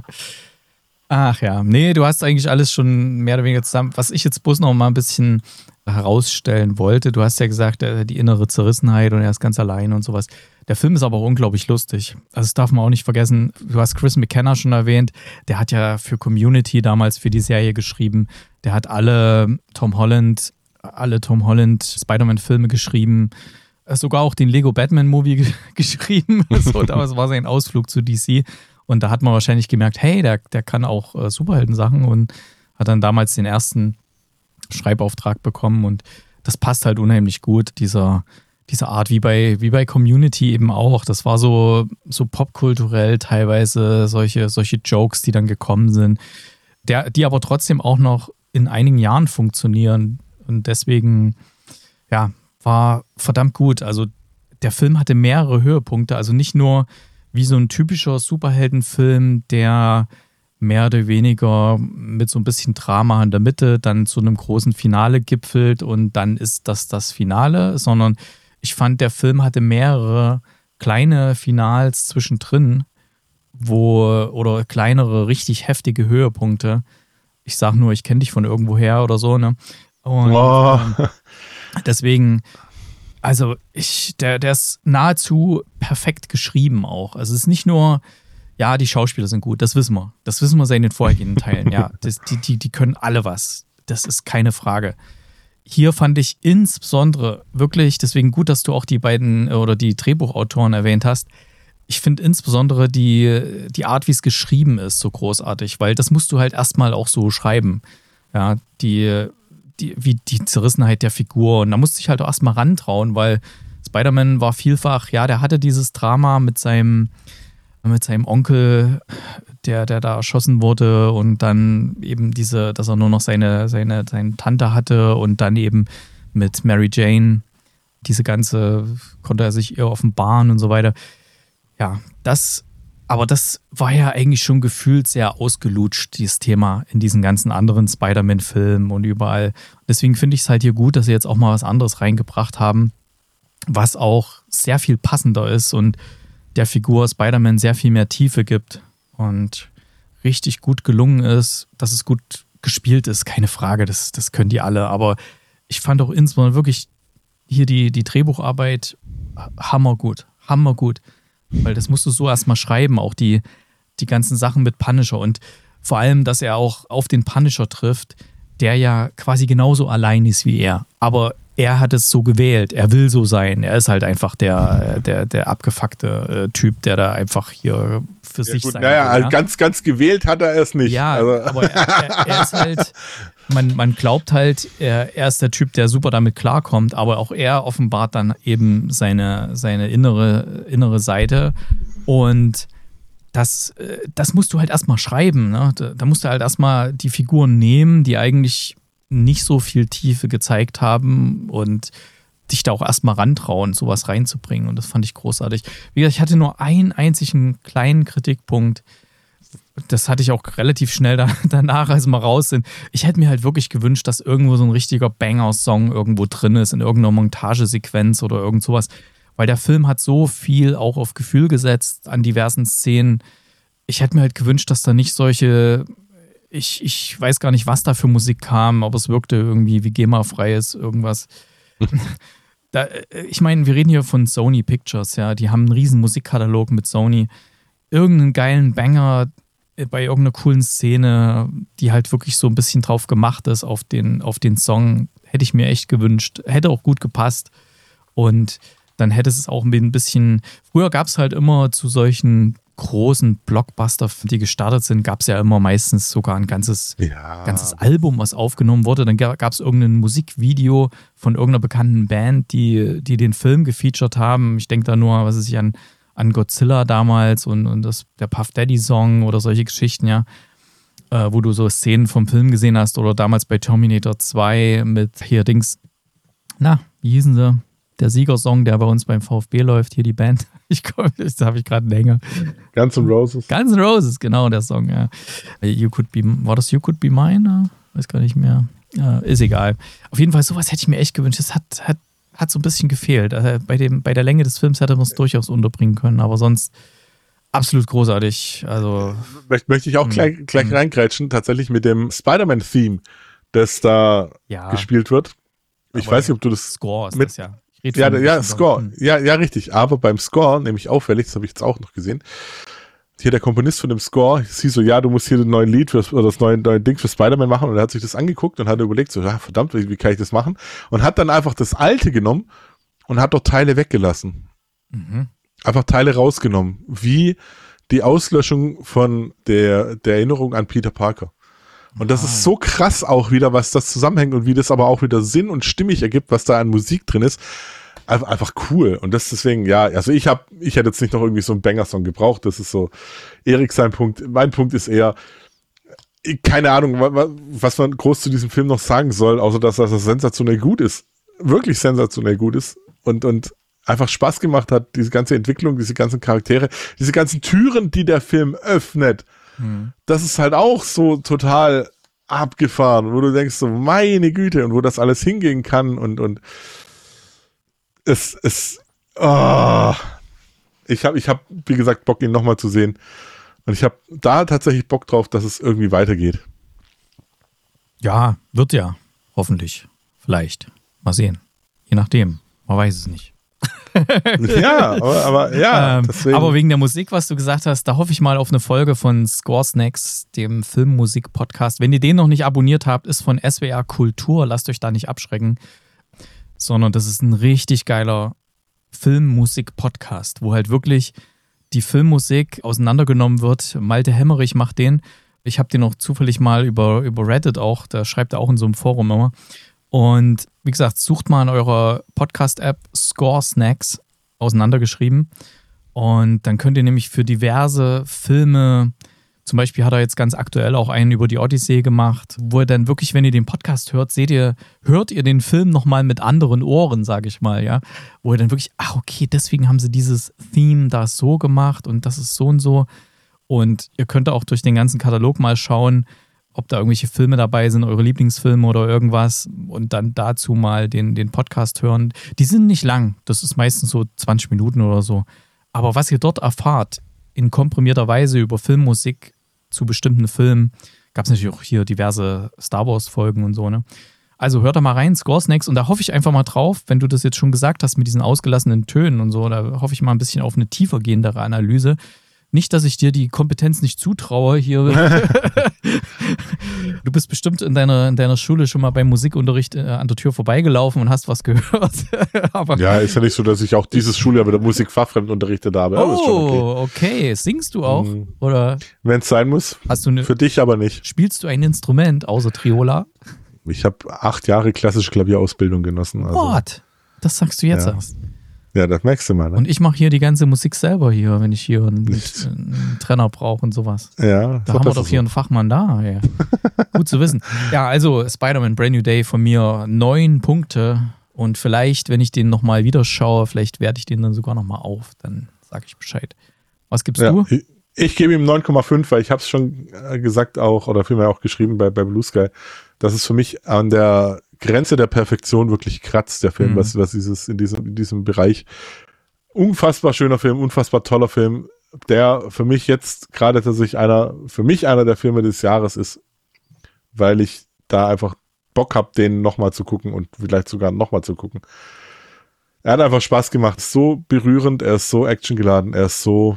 A: Ach ja, nee, du hast eigentlich alles schon mehr oder weniger zusammen. Was ich jetzt bloß noch mal ein bisschen herausstellen wollte, du hast ja gesagt, die innere Zerrissenheit und er ist ganz allein und sowas. Der Film ist aber auch unglaublich lustig. Also das darf man auch nicht vergessen. Du hast Chris McKenna schon erwähnt. Der hat ja für Community damals für die Serie geschrieben. Der hat alle Tom Holland, alle Tom Holland Spider-Man-Filme geschrieben. Sogar auch den Lego Batman-Movie g- geschrieben. So, damals war sein Ausflug zu D C. Und da hat man wahrscheinlich gemerkt, hey, der, der kann auch äh, Superhelden-Sachen und hat dann damals den ersten Schreibauftrag bekommen. Und das passt halt unheimlich gut, dieser, diese Art, wie bei, wie bei Community eben auch. Das war so, so popkulturell teilweise, solche, solche Jokes, die dann gekommen sind, der, die aber trotzdem auch noch in einigen Jahren funktionieren. Und deswegen, ja, war verdammt gut. Also der Film hatte mehrere Höhepunkte, also nicht nur wie so ein typischer Superheldenfilm, der mehr oder weniger mit so ein bisschen Drama in der Mitte dann zu einem großen Finale gipfelt und dann ist das das Finale, sondern ich fand, der Film hatte mehrere kleine Finals zwischendrin, wo oder kleinere, richtig heftige Höhepunkte. Ich sag nur, ich kenne dich von irgendwoher oder so, ne? Und
B: oh.
A: ähm, deswegen, also ich, der, der ist nahezu perfekt geschrieben auch. Also es ist nicht nur, ja, die Schauspieler sind gut, das wissen wir. Das wissen wir seit den vorhergehenden Teilen, ja. Das, die, die, die können alle was. Das ist keine Frage. Hier fand ich insbesondere wirklich, deswegen gut, dass du auch die beiden oder die Drehbuchautoren erwähnt hast. Ich finde insbesondere die, die Art, wie es geschrieben ist, so großartig, weil das musst du halt erstmal auch so schreiben. Ja, die, die, wie die Zerrissenheit der Figur. Und da musste ich halt auch erstmal rantrauen, weil Spider-Man war vielfach, ja, der hatte dieses Drama mit seinem, mit seinem Onkel, der, der da erschossen wurde und dann eben diese, dass er nur noch seine, seine, seine Tante hatte und dann eben mit Mary Jane, diese ganze, konnte er sich ihr offenbaren und so weiter. Ja, das, aber das war ja eigentlich schon gefühlt sehr ausgelutscht, dieses Thema in diesen ganzen anderen Spider-Man-Filmen und überall. Deswegen finde ich es halt hier gut, dass sie jetzt auch mal was anderes reingebracht haben, was auch sehr viel passender ist und der Figur Spider-Man sehr viel mehr Tiefe gibt und richtig gut gelungen ist, dass es gut gespielt ist, keine Frage, das, das können die alle, aber ich fand auch insbesondere wirklich hier die, die Drehbucharbeit hammergut, hammergut, weil das musst du so erstmal schreiben, auch die, die ganzen Sachen mit Punisher und vor allem, dass er auch auf den Punisher trifft, der ja quasi genauso allein ist wie er, aber er hat es so gewählt, er will so sein, er ist halt einfach der, der, der abgefuckte äh, Typ, der da einfach hier für ja, sich
B: gut,
A: sein
B: naja,
A: will.
B: Ja, ganz, ganz gewählt hat er es nicht.
A: Ja,
B: also.
A: aber er, er, er ist halt, man, man glaubt halt, er, er ist der Typ, der super damit klarkommt, aber auch er offenbart dann eben seine, seine innere, innere Seite. Und das, das musst du halt erstmal schreiben. Ne? Da, da musst du halt erstmal die Figuren nehmen, die eigentlich nicht so viel Tiefe gezeigt haben und dich da auch erstmal rantrauen, sowas reinzubringen. Und das fand ich großartig. Wie gesagt, ich hatte nur einen einzigen kleinen Kritikpunkt. Das hatte ich auch relativ schnell da, danach, als wir raus sind. Ich hätte mir halt wirklich gewünscht, dass irgendwo so ein richtiger Banger-Song irgendwo drin ist, in irgendeiner Montagesequenz oder irgend sowas. Weil der Film hat so viel auch auf Gefühl gesetzt an diversen Szenen. Ich hätte mir halt gewünscht, dass da nicht solche, ich, ich weiß gar nicht, was da für Musik kam, aber es wirkte irgendwie wie GEMA-freies irgendwas. Da, ich meine, wir reden hier von Sony Pictures, ja, die haben einen riesen Musikkatalog mit Sony. Irgendeinen geilen Banger bei irgendeiner coolen Szene, die halt wirklich so ein bisschen drauf gemacht ist auf den, auf den Song, hätte ich mir echt gewünscht. Hätte auch gut gepasst. Und dann hätte es auch ein bisschen, früher gab es halt immer zu solchen großen Blockbuster, die gestartet sind, gab es ja immer meistens sogar ein ganzes, ja. ganzes Album, was aufgenommen wurde. Dann gab es irgendein Musikvideo von irgendeiner bekannten Band, die, die den Film gefeatured haben. Ich denke da nur, was weiß ich, an, an Godzilla damals und, und das, der Puff Daddy Song oder solche Geschichten, ja, äh, wo du so Szenen vom Film gesehen hast oder damals bei Terminator zwei mit hier Dings, na, wie hießen sie? Der Siegersong, der bei uns beim VfB läuft, hier die Band. Ich komme, da habe ich gerade einen Hänger.
B: Guns N' Roses.
A: Guns N' Roses, genau, der Song, ja. You Could Be, war das You Could Be Mine? Weiß gar nicht mehr. Ja, ist egal. Auf jeden Fall, sowas hätte ich mir echt gewünscht. Das hat, hat, hat so ein bisschen gefehlt. Bei, dem, bei der Länge des Films hätte man es durchaus unterbringen können, aber sonst absolut großartig. Also,
B: Möcht, möchte ich auch gleich, gleich reingrätschen, tatsächlich mit dem Spider-Man-Theme, das da ja. gespielt wird. Ich aber weiß nicht, ob du das
A: Score ist
B: mit,
A: das ja.
B: Ja, ja, Score. Ja, ja, richtig. Aber beim Score, nämlich auffällig, das habe ich jetzt auch noch gesehen, hier der Komponist von dem Score, sie so, ja, du musst hier den neuen Lied für, oder das neue, neue Ding für Spider-Man machen, und er hat sich das angeguckt und hat überlegt, so, ja, verdammt, wie, wie kann ich das machen? Und hat dann einfach das alte genommen und hat dort Teile weggelassen. Mhm. Einfach Teile rausgenommen. Wie die Auslöschung von der, der Erinnerung an Peter Parker. Und das ah. ist so krass auch wieder, was das zusammenhängt und wie das aber auch wieder Sinn und stimmig ergibt, was da an Musik drin ist. Einfach, einfach cool. Und das deswegen, ja, also ich habe, ich hätte jetzt nicht noch irgendwie so einen Banger-Song gebraucht. Das ist so Erik sein Punkt. Mein Punkt ist eher, keine Ahnung, was man groß zu diesem Film noch sagen soll, außer dass das sensationell gut ist. Wirklich sensationell gut ist. Und, und einfach Spaß gemacht hat, diese ganze Entwicklung, diese ganzen Charaktere, diese ganzen Türen, die der Film öffnet. Hm. Das ist halt auch so total abgefahren, wo du denkst so, meine Güte, und wo das alles hingehen kann und, und es, es, oh. ich habe, ich hab, wie gesagt, Bock, ihn nochmal zu sehen. Und ich habe da tatsächlich Bock drauf, dass es irgendwie weitergeht.
A: Ja, wird ja. Hoffentlich. Vielleicht. Mal sehen. Je nachdem. Man weiß es nicht.
B: ja, aber, aber ja.
A: Ähm, aber wegen der Musik, was du gesagt hast, da hoffe ich mal auf eine Folge von Score Snacks, dem Filmmusik-Podcast. Wenn ihr den noch nicht abonniert habt, ist von S W R Kultur. Lasst euch da nicht abschrecken. Sondern das ist ein richtig geiler Filmmusik-Podcast, wo halt wirklich die Filmmusik auseinandergenommen wird. Malte Hemmerich macht den. Ich habe den auch zufällig mal über, über Reddit auch, da schreibt er auch in so einem Forum immer. Und wie gesagt, sucht mal in eurer Podcast-App Score Snacks, auseinandergeschrieben. Und dann könnt ihr nämlich für diverse Filme, zum Beispiel hat er jetzt ganz aktuell auch einen über die Odyssee gemacht, wo ihr dann wirklich, wenn ihr den Podcast hört, seht ihr, hört ihr den Film nochmal mit anderen Ohren, sage ich mal, ja. Wo ihr dann wirklich, ach okay, deswegen haben sie dieses Theme da so gemacht und das ist so und so. Und ihr könnt auch durch den ganzen Katalog mal schauen, ob da irgendwelche Filme dabei sind, eure Lieblingsfilme oder irgendwas, und dann dazu mal den, den Podcast hören. Die sind nicht lang, das ist meistens so zwanzig Minuten oder so. Aber was ihr dort erfahrt, in komprimierter Weise über Filmmusik zu bestimmten Filmen, gab es natürlich auch hier diverse Star Wars-Folgen und so, ne? Also hört da mal rein, Score Snacks, und da hoffe ich einfach mal drauf, wenn du das jetzt schon gesagt hast mit diesen ausgelassenen Tönen und so, da hoffe ich mal ein bisschen auf eine tiefergehendere Analyse. Nicht, dass ich dir die Kompetenz nicht zutraue, hier Du bist bestimmt in deiner, in deiner Schule schon mal beim Musikunterricht äh, an der Tür vorbeigelaufen und hast was gehört. Aber
B: ja, ist ja nicht so, dass ich auch dieses Schuljahr mit der Musik fachfremd unterrichtet habe.
A: Oh, ist schon okay. okay. Singst du auch? Mhm. Oder?
B: Wenn es sein muss.
A: Hast du ne,
B: Für dich aber nicht.
A: Spielst du ein Instrument außer Triola?
B: Ich habe acht Jahre klassische Klavierausbildung genossen. Also.
A: What? Das sagst du jetzt
B: ja.
A: erst.
B: Ja, das merkst du mal. Ne?
A: Und ich mache hier die ganze Musik selber hier, wenn ich hier einen, einen Trenner brauche und sowas.
B: Ja,
A: da haben wir doch hier so. einen Fachmann da. Ja. Gut zu wissen. Ja, also Spider-Man Brand New Day von mir neun Punkte. Und vielleicht, wenn ich den nochmal wieder schaue, vielleicht werte ich den dann sogar nochmal auf. Dann sage ich Bescheid. Was gibst
B: ja,
A: du?
B: Ich, ich gebe ihm neun Komma fünf, weil ich habe es schon gesagt auch, oder vielmehr auch geschrieben bei, bei Blue Sky, dass es für mich an der Grenze der Perfektion wirklich kratzt, der Film, mhm. was, was dieses, in diesem, in diesem Bereich. Unfassbar schöner Film, unfassbar toller Film, der für mich jetzt gerade tatsächlich einer, für mich einer der Filme des Jahres ist, weil ich da einfach Bock habe, den nochmal zu gucken und vielleicht sogar nochmal zu gucken. Er hat einfach Spaß gemacht, ist so berührend, er ist so actiongeladen, er ist so,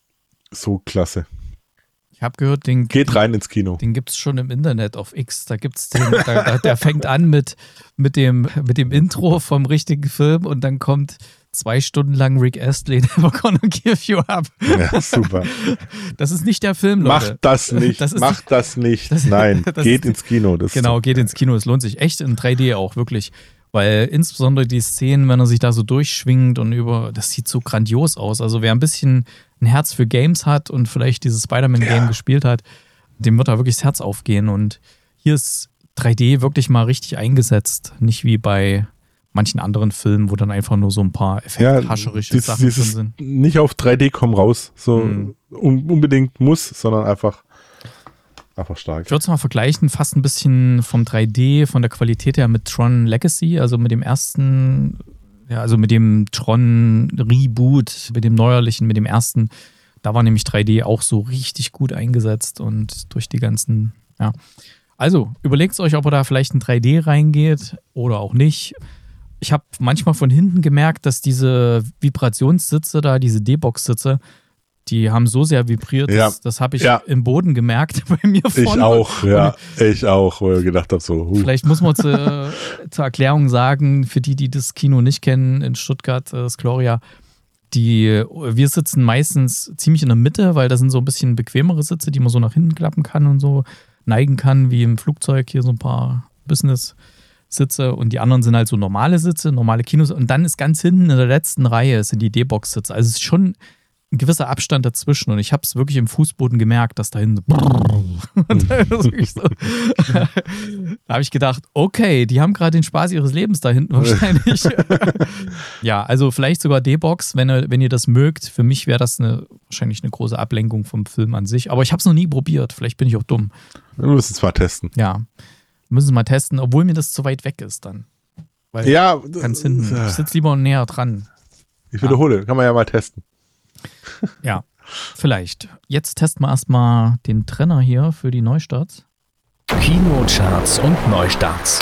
B: so klasse.
A: Ich habe gehört, den
B: geht rein ins Kino.
A: Den gibt es schon im Internet auf X. Da gibt's den, da, der fängt an mit, mit, dem, mit dem Intro vom richtigen Film und dann kommt zwei Stunden lang Rick Astley, Never Gonna Give You Up.
B: Ja, super.
A: Das ist nicht der Film, Leute.
B: Macht das nicht. Das ist, Macht das nicht. Das, Nein, das geht ist, ins Kino. Das
A: genau, geht ins Kino. Es lohnt sich echt in drei D auch, wirklich. Weil insbesondere die Szenen, wenn er sich da so durchschwingt und über, das sieht so grandios aus. Also wer ein bisschen ein Herz für Games hat und vielleicht dieses Spider-Man-Game ja. gespielt hat, dem wird da wirklich das Herz aufgehen. Und hier ist drei D wirklich mal richtig eingesetzt. Nicht wie bei manchen anderen Filmen, wo dann einfach nur so ein paar effekthascherische
B: ja,
A: Sachen drin sind.
B: Nicht auf drei D kommen raus, so hm. unbedingt muss, sondern einfach Einfach stark.
A: Ich würde es mal vergleichen, fast ein bisschen vom drei D, von der Qualität her mit Tron Legacy, also mit dem ersten, ja, also mit dem Tron Reboot, mit dem neuerlichen, mit dem ersten. Da war nämlich drei D auch so richtig gut eingesetzt und durch die ganzen, ja. Also, überlegt euch, ob ihr da vielleicht in drei D reingeht oder auch nicht. Ich habe manchmal von hinten gemerkt, dass diese Vibrationssitze da, diese D-Box-Sitze, die haben so sehr vibriert,
B: ja.
A: das, das habe ich
B: ja.
A: im Boden gemerkt bei mir vorne.
B: Ich auch, ja, ich auch, wo ich gedacht habe, so. Huh.
A: Vielleicht muss man zu, zur Erklärung sagen, für die, die das Kino nicht kennen, in Stuttgart, das Gloria, die, wir sitzen meistens ziemlich in der Mitte, weil da sind so ein bisschen bequemere Sitze, die man so nach hinten klappen kann und so neigen kann, wie im Flugzeug, hier so ein paar Business-Sitze und die anderen sind halt so normale Sitze, normale Kinos und dann ist ganz hinten in der letzten Reihe sind die D-Box-Sitze. Also es ist schon ein gewisser Abstand dazwischen und ich habe es wirklich im Fußboden gemerkt, dass da hinten und da, so, da habe ich gedacht, okay, die haben gerade den Spaß ihres Lebens da hinten wahrscheinlich. Ja, also vielleicht sogar D-Box, wenn ihr, wenn ihr das mögt. Für mich wäre das eine, wahrscheinlich eine große Ablenkung vom Film an sich, aber ich habe es noch nie probiert, vielleicht bin ich auch dumm.
B: Wir müssen es mal testen.
A: Ja, wir müssen es mal testen, obwohl mir das zu weit weg ist dann. Weil
B: ja,
A: ganz hinten. Ich sitze lieber näher dran.
B: Ich wiederhole, ja. Kann man ja mal testen.
A: Ja, vielleicht. Jetzt testen wir erstmal den Trenner hier für die Neustarts.
C: Kinocharts und Neustarts.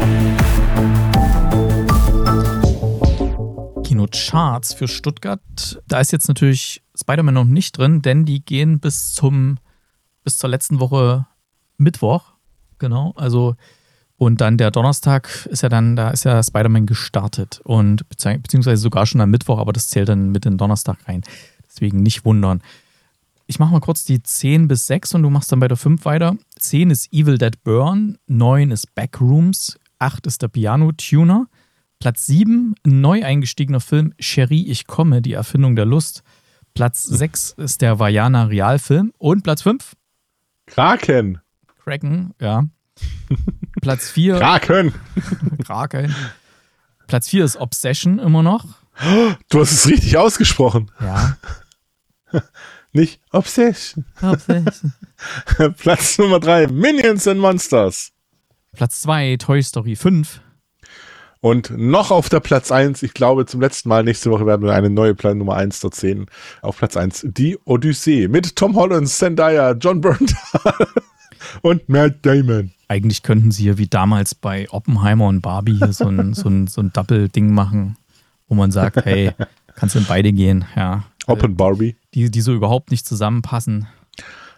A: Kinocharts für Stuttgart. Da ist jetzt natürlich Spider-Man noch nicht drin, denn die gehen bis zum bis zur letzten Woche Mittwoch. Genau, also und dann der Donnerstag ist ja dann, da ist ja Spider-Man gestartet und beziehungsweise sogar schon am Mittwoch, aber das zählt dann mit in den Donnerstag rein. Deswegen nicht wundern. Ich mache mal kurz die zehn bis sechs und du machst dann bei der fünf weiter. zehn ist Evil Dead Burn, neun ist Backrooms, acht ist der Piano Tuner. Platz sieben, ein neu eingestiegener Film Cherie, ich komme, die Erfindung der Lust. Platz sechs ist der Vajana Realfilm. Und Platz fünf?
B: Kraken.
A: Kraken, ja. Platz vier.
B: Kraken.
A: Kraken. Platz vier ist Obsession immer noch.
B: Du hast es richtig ausgesprochen.
A: Ja.
B: Nicht Obsession.
A: Obsession.
B: Platz Nummer drei, Minions and Monsters.
A: Platz zwei, Toy Story fünf.
B: Und noch auf der Platz eins, ich glaube zum letzten Mal, nächste Woche werden wir eine neue Plan Nummer eins dort sehen. Auf Platz eins, die Odyssee mit Tom Holland, Zendaya, John Bernthal und Matt Damon.
A: Eigentlich könnten sie hier wie damals bei Oppenheimer und Barbie hier so ein, so ein, so ein Double-Ding machen, wo man sagt, hey, kannst du in beide gehen, ja.
B: Oppen Barbie.
A: Die, die so überhaupt nicht zusammenpassen.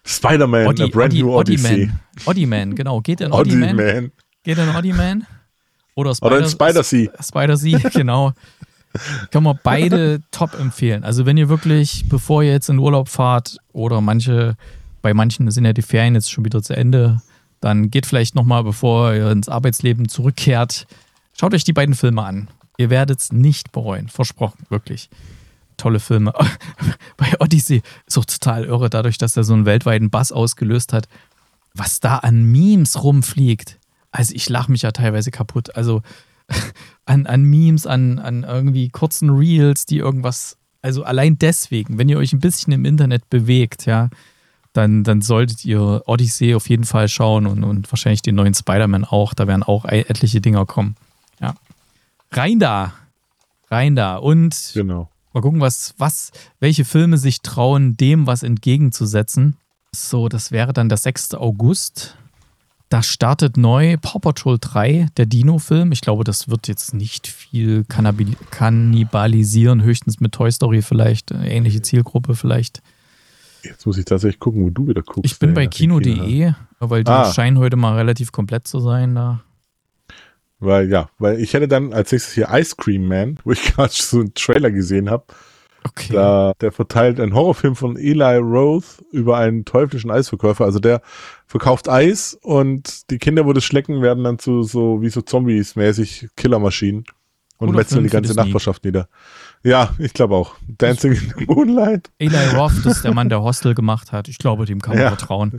B: Spider-Man,
A: Oddi,
B: A Brand
A: Oddi,
B: New Odyssey.
A: Oddi-Man, genau. Geht in Oddi-Man?
B: Oddi-Man.
A: Geht in Oddi-Man? Oder, Spider-
B: Oder in Spider-See.
A: Spider-See, genau. Können wir beide top empfehlen. Also wenn ihr wirklich, bevor ihr jetzt in Urlaub fahrt oder manche, bei manchen sind ja die Ferien jetzt schon wieder zu Ende, dann geht vielleicht nochmal, bevor ihr ins Arbeitsleben zurückkehrt, schaut euch die beiden Filme an. Ihr werdet es nicht bereuen. Versprochen, wirklich. Tolle Filme. Bei Odyssey ist auch total irre, dadurch, dass er so einen weltweiten Bass ausgelöst hat, was da an Memes rumfliegt. Also ich lache mich ja teilweise kaputt. Also an, an Memes, an, an irgendwie kurzen Reels, die irgendwas, also allein deswegen, wenn ihr euch ein bisschen im Internet bewegt, ja, dann, dann solltet ihr Odyssey auf jeden Fall schauen und, und wahrscheinlich den neuen Spider-Man auch. Da werden auch etliche Dinger kommen. Ja. Rein da. Rein da. Und
B: Genau.
A: mal gucken, was, was, welche Filme sich trauen, dem was entgegenzusetzen. So, das wäre dann der sechster August. Da startet neu Paw Patrol drei, der Dino-Film. Ich glaube, das wird jetzt nicht viel kannabil- kannibalisieren, höchstens mit Toy Story vielleicht, eine ähnliche Zielgruppe vielleicht.
B: Jetzt muss ich tatsächlich gucken, wo du wieder guckst.
A: Ich bin bei
B: ey,
A: kino punkt de, weil die
B: Ah.
A: scheinen heute mal relativ komplett zu sein da.
B: Weil, ja, weil ich hätte dann als nächstes hier Ice Cream Man, wo ich gerade so einen Trailer gesehen habe.
A: Okay.
B: Da, der verteilt einen Horrorfilm von Eli Roth über einen teuflischen Eisverkäufer. Also der verkauft Eis und die Kinder, wo das schlecken, werden dann zu so wie so Zombies-mäßig Killermaschinen und
A: Cooler
B: metzeln
A: Film
B: die
A: für
B: ganze
A: Disney.
B: Nachbarschaft nieder. Ja, ich glaube auch. Dancing in the Moonlight.
A: Eli Roth, das ist der Mann, der Hostel gemacht hat. Ich glaube, dem kann man
B: Ja.
A: vertrauen.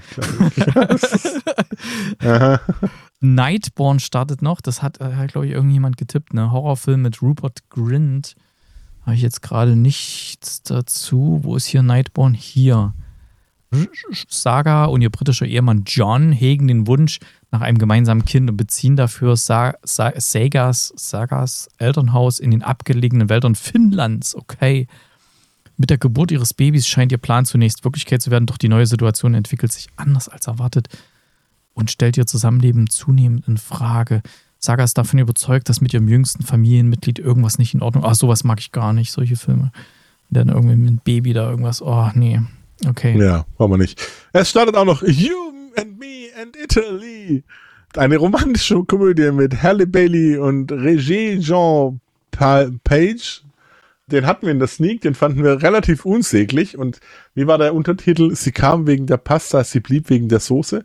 B: Aha.
A: Nightborn startet noch. Das hat, hat glaube ich, irgendjemand getippt. Ne? Horrorfilm mit Rupert Grint. Habe ich jetzt gerade nichts dazu. Wo ist hier Nightborn? Hier. Saga und ihr britischer Ehemann John hegen den Wunsch nach einem gemeinsamen Kind und beziehen dafür Sa Sa Sagas, Sagas Elternhaus in den abgelegenen Wäldern Finnlands. Okay. Mit der Geburt ihres Babys scheint ihr Plan zunächst Wirklichkeit zu werden, doch die neue Situation entwickelt sich anders als erwartet und stellt ihr Zusammenleben zunehmend in Frage. Saga ist davon überzeugt, dass mit ihrem jüngsten Familienmitglied irgendwas nicht in Ordnung ist. Ach, sowas mag ich gar nicht, solche Filme. Dann irgendwie mit einem Baby da irgendwas. Oh, nee. Okay.
B: Ja, wollen wir nicht. Es startet auch noch You and Me and Italy. Eine romantische Komödie mit Halle Bailey und Regé Jean Pa- Page. Den hatten wir in der Sneak, den fanden wir relativ unsäglich. Und wie war der Untertitel? Sie kam wegen der Pasta, sie blieb wegen der Soße.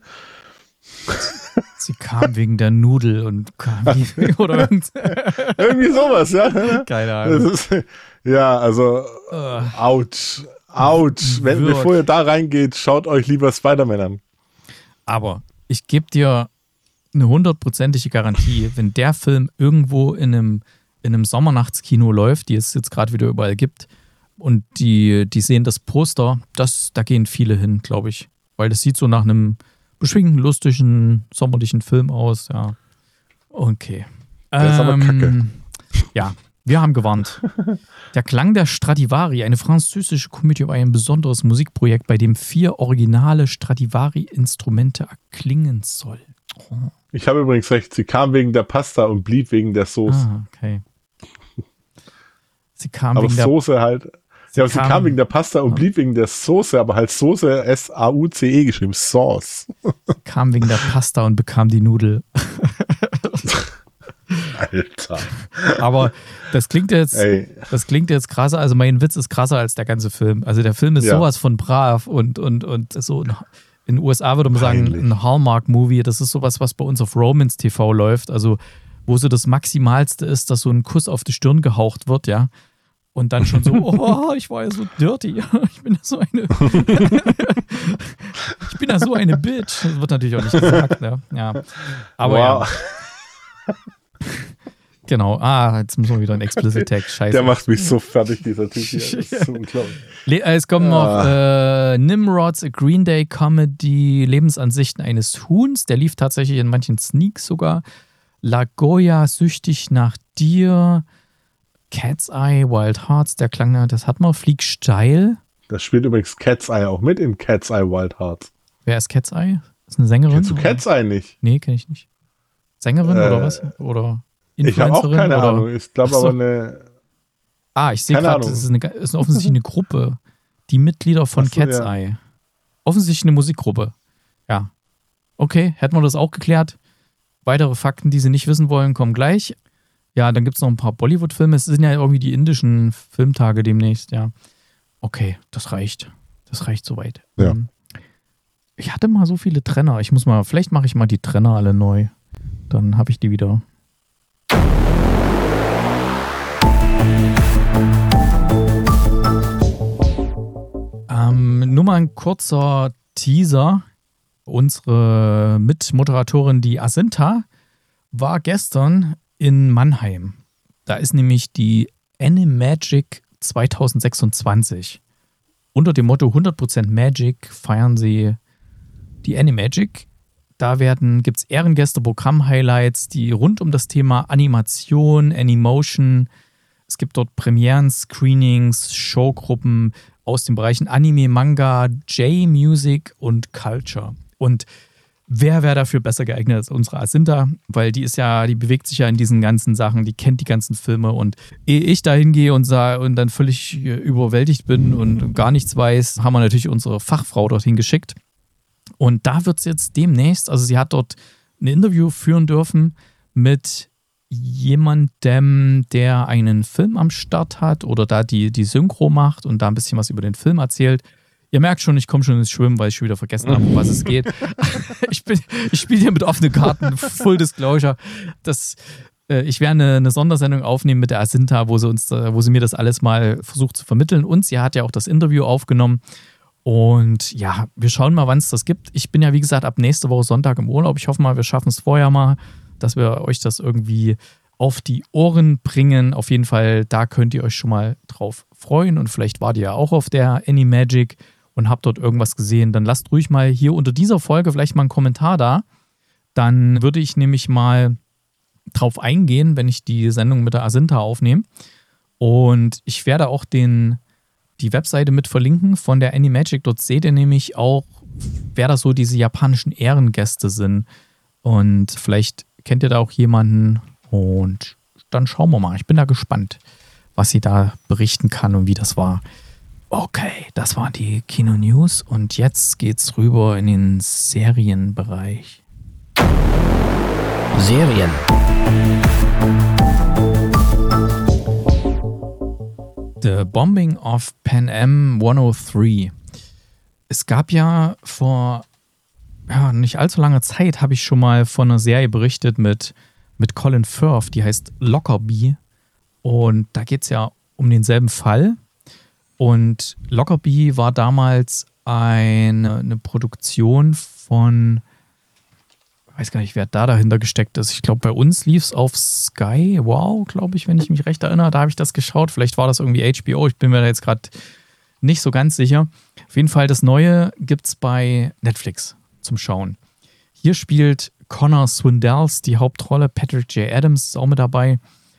A: Sie kam wegen der Nudel und kam wie, oder irgend-
B: Irgendwie sowas, ja.
A: keine Ahnung.
B: Das ist, ja, also,
A: Äh,
B: ouch. Ouch. Wenn,
A: Wirk.
B: bevor ihr da reingeht, schaut euch lieber Spider-Man an.
A: Aber ich gebe dir eine hundertprozentige Garantie, wenn der Film irgendwo in einem, in einem Sommernachtskino läuft, die es jetzt gerade wieder überall gibt, und die, die sehen das Poster, das, da gehen viele hin, glaube ich. Weil das sieht so nach einem beschwingten, lustigen, sommerlichen Film aus, ja. Okay.
B: Der ist aber kacke.
A: Ja, wir haben gewarnt. Der Klang der Stradivari, eine französische Komödie über ein besonderes Musikprojekt, bei dem vier originale Stradivari-Instrumente erklingen soll. Oh.
B: Ich habe übrigens recht, sie kam wegen der Pasta und blieb wegen der Soße.
A: Ah, okay. Sie kam
B: aber
A: wegen der,
B: Soße halt. Ja, aber sie
A: kam-
B: kam wegen der Pasta und blieb wegen der Soße, aber halt Soße S A U C E geschrieben. Sauce.
A: kam wegen der Pasta und bekam die Nudel.
B: Alter.
A: Aber das klingt jetzt,
B: Ey.
A: das klingt jetzt krasser. Also mein Witz ist krasser als der ganze Film. Also der Film ist
B: Ja.
A: sowas von brav und, und, und so. ein- In den U S A würde man sagen,
B: Peinlich.
A: ein Hallmark-Movie. Das ist sowas, was bei uns auf Romance T V läuft. Also wo so das Maximalste ist, dass so ein Kuss auf die Stirn gehaucht wird, ja. Und dann schon so, oh, ich war ja so dirty. Ich bin ja so eine. ich bin ja so eine Bitch. Das wird natürlich auch nicht gesagt, ne? Ja. Aber
B: Wow.
A: ja. Genau. Ah, jetzt müssen wir wieder ein Explicit Tag. Scheiße.
B: Der macht mich so fertig, dieser Typ hier. Das ist so unglaublich.
A: Le es kommen noch äh, Nimrods, a Green Day Comedy, Lebensansichten eines Huhns. Der lief tatsächlich in manchen Sneaks sogar. La Goya, Süchtig nach dir. Cat's Eye, Wild Hearts, der klang, das hat man. Flieg steil.
B: Da spielt übrigens Cat's Eye auch mit in Cat's Eye Wild Hearts.
A: Wer ist Cat's Eye? Ist eine Sängerin?
B: Kennst du
A: oder?
B: Cat's Eye nicht?
A: Nee, kenne ich nicht. Sängerin
B: Äh,
A: oder was? Oder
B: Ich habe auch
A: Influencerin?
B: keine
A: oder?
B: Ahnung. Ich glaube
A: Ach so.
B: aber eine.
A: Ah, ich sehe
B: Keine
A: gerade,
B: Ahnung.
A: das ist, eine, ist offensichtlich eine Gruppe. Die Mitglieder von
B: Ach so,
A: Cat's
B: ja.
A: Eye. offensichtlich eine Musikgruppe. Ja. Okay, hätten wir das auch geklärt. Weitere Fakten, die Sie nicht wissen wollen, kommen gleich. Ja, dann gibt es noch ein paar Bollywood-Filme. Es sind ja irgendwie die indischen Filmtage demnächst, ja. Okay, das reicht. Das reicht soweit.
B: Ja.
A: Ich hatte mal so viele Trenner. Ich muss mal, vielleicht mache ich mal die Trenner alle neu. Dann habe ich die wieder. Ähm, nur mal ein kurzer Teaser. Unsere Mitmoderatorin, die Asinta, war gestern in Mannheim. Da ist nämlich die Animagic zwanzig sechsundzwanzig. Unter dem Motto hundert Prozent Magic feiern sie die Animagic. Da gibt es Ehrengäste, Programm-Highlights, die rund um das Thema Animation, Animotion. Es gibt dort Premieren, Screenings, Showgruppen aus den Bereichen Anime, Manga, J-Music und Culture. Und wer wäre dafür besser geeignet als unsere Asinta? Weil die ist ja, die bewegt sich ja in diesen ganzen Sachen, die kennt die ganzen Filme. Und ehe ich da hingehe und, und dann völlig überwältigt bin und gar nichts weiß, haben wir natürlich unsere Fachfrau dorthin geschickt. Und da wird es jetzt demnächst, also sie hat dort ein Interview führen dürfen mit jemandem, der einen Film am Start hat oder da die, die Synchro macht und da ein bisschen was über den Film erzählt. Ihr merkt schon, ich komme schon ins Schwimmen, weil ich schon wieder vergessen habe, um was es geht. ich bin, ich spiele hier mit offenen Karten, Full Disclosure. Das, äh, ich werde eine, eine Sondersendung aufnehmen mit der Asinta, wo sie, uns, äh, wo sie mir das alles mal versucht zu vermitteln. Und sie hat ja auch das Interview aufgenommen. Und ja, wir schauen mal, wann es das gibt. Ich bin ja, wie gesagt, ab nächste Woche Sonntag im Urlaub. Ich hoffe mal, wir schaffen es vorher mal, dass wir euch das irgendwie auf die Ohren bringen. Auf jeden Fall, da könnt ihr euch schon mal drauf freuen. Und vielleicht wart ihr ja auch auf der Animagic und habt dort irgendwas gesehen. Dann lasst ruhig mal hier unter dieser Folge vielleicht mal einen Kommentar da. Dann würde ich nämlich mal drauf eingehen, wenn ich die Sendung mit der Asinta aufnehme. Und ich werde auch den, die Webseite mit verlinken von der Animagic. Dort seht ihr nämlich auch, wer da so diese japanischen Ehrengäste sind. Und vielleicht kennt ihr da auch jemanden. Und dann schauen wir mal. Ich bin da gespannt, was sie da berichten kann und wie das war. Okay, das waren die Kino-News. Und jetzt geht's rüber in den Serienbereich.
C: Serien.
A: The Bombing of Pan Am hundertdrei. Es gab ja vor ja, nicht allzu langer Zeit, habe ich schon mal von einer Serie berichtet mit, mit Colin Firth, die heißt Lockerbie. Und da geht es ja um denselben Fall. Und Lockerbie war damals eine, eine Produktion von, ich weiß gar nicht, wer da dahinter gesteckt ist. Ich glaube, bei uns lief es auf Sky, wow, glaube ich, wenn ich mich recht erinnere. Da habe ich das geschaut. Vielleicht war das irgendwie H B O. Ich bin mir da jetzt gerade nicht so ganz sicher. Auf jeden Fall, das Neue gibt es bei Netflix zum Schauen. Hier spielt Connor Swindells die Hauptrolle. Patrick J. Adams ist auch mit dabei.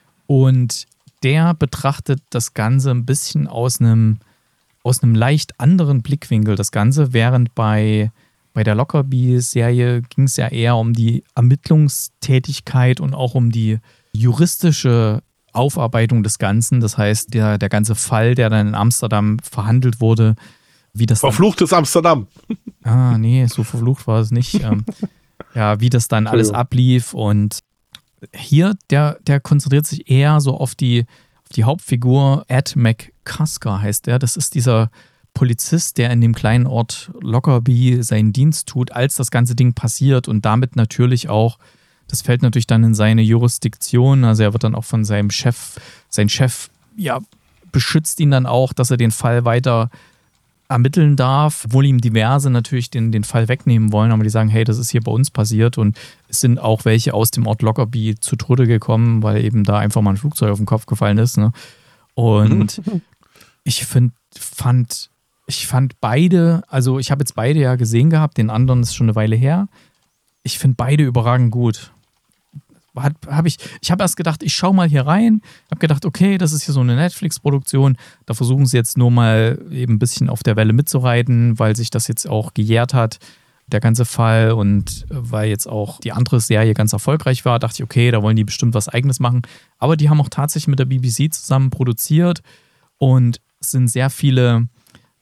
A: Und der betrachtet das Ganze ein bisschen aus einem, aus einem leicht anderen Blickwinkel, das Ganze, während bei, bei der Lockerbie-Serie ging es ja eher um die Ermittlungstätigkeit und auch um die juristische Aufarbeitung des Ganzen. Das heißt, der, der ganze Fall, der dann in Amsterdam verhandelt wurde, wie das
B: Verfluchtes
A: dann,
B: Amsterdam.
A: Ah, nee, so verflucht war es nicht. ähm, ja, wie das dann alles ablief. Und hier, der, der konzentriert sich eher so auf die, auf die Hauptfigur. Ed McCusker heißt der. Das ist dieser Polizist, der in dem kleinen Ort Lockerbie seinen Dienst tut, als das ganze Ding passiert und damit natürlich auch, das fällt natürlich dann in seine Jurisdiktion, also er wird dann auch von seinem Chef, sein Chef, ja, beschützt ihn dann auch, dass er den Fall weiter ermitteln darf, obwohl ihm diverse natürlich den, den Fall wegnehmen wollen, aber die sagen, hey, das ist hier bei uns passiert und es sind auch welche aus dem Ort Lockerbie zu Tode gekommen, weil eben da einfach mal ein Flugzeug auf den Kopf gefallen ist, ne? Und ich find, fand, ich fand beide, also ich habe jetzt beide ja gesehen gehabt, den anderen ist schon eine Weile her. Ich finde beide überragend gut. Hat, hab ich ich habe erst gedacht, ich schaue mal hier rein. Habe gedacht, okay, das ist hier so eine Netflix-Produktion. Da versuchen sie jetzt nur mal eben ein bisschen auf der Welle mitzureiten, weil sich das jetzt auch gejährt hat, der ganze Fall. Und weil jetzt auch die andere Serie ganz erfolgreich war, dachte ich, okay, da wollen die bestimmt was Eigenes machen. Aber die haben auch tatsächlich mit der B B C zusammen produziert und es sind sehr viele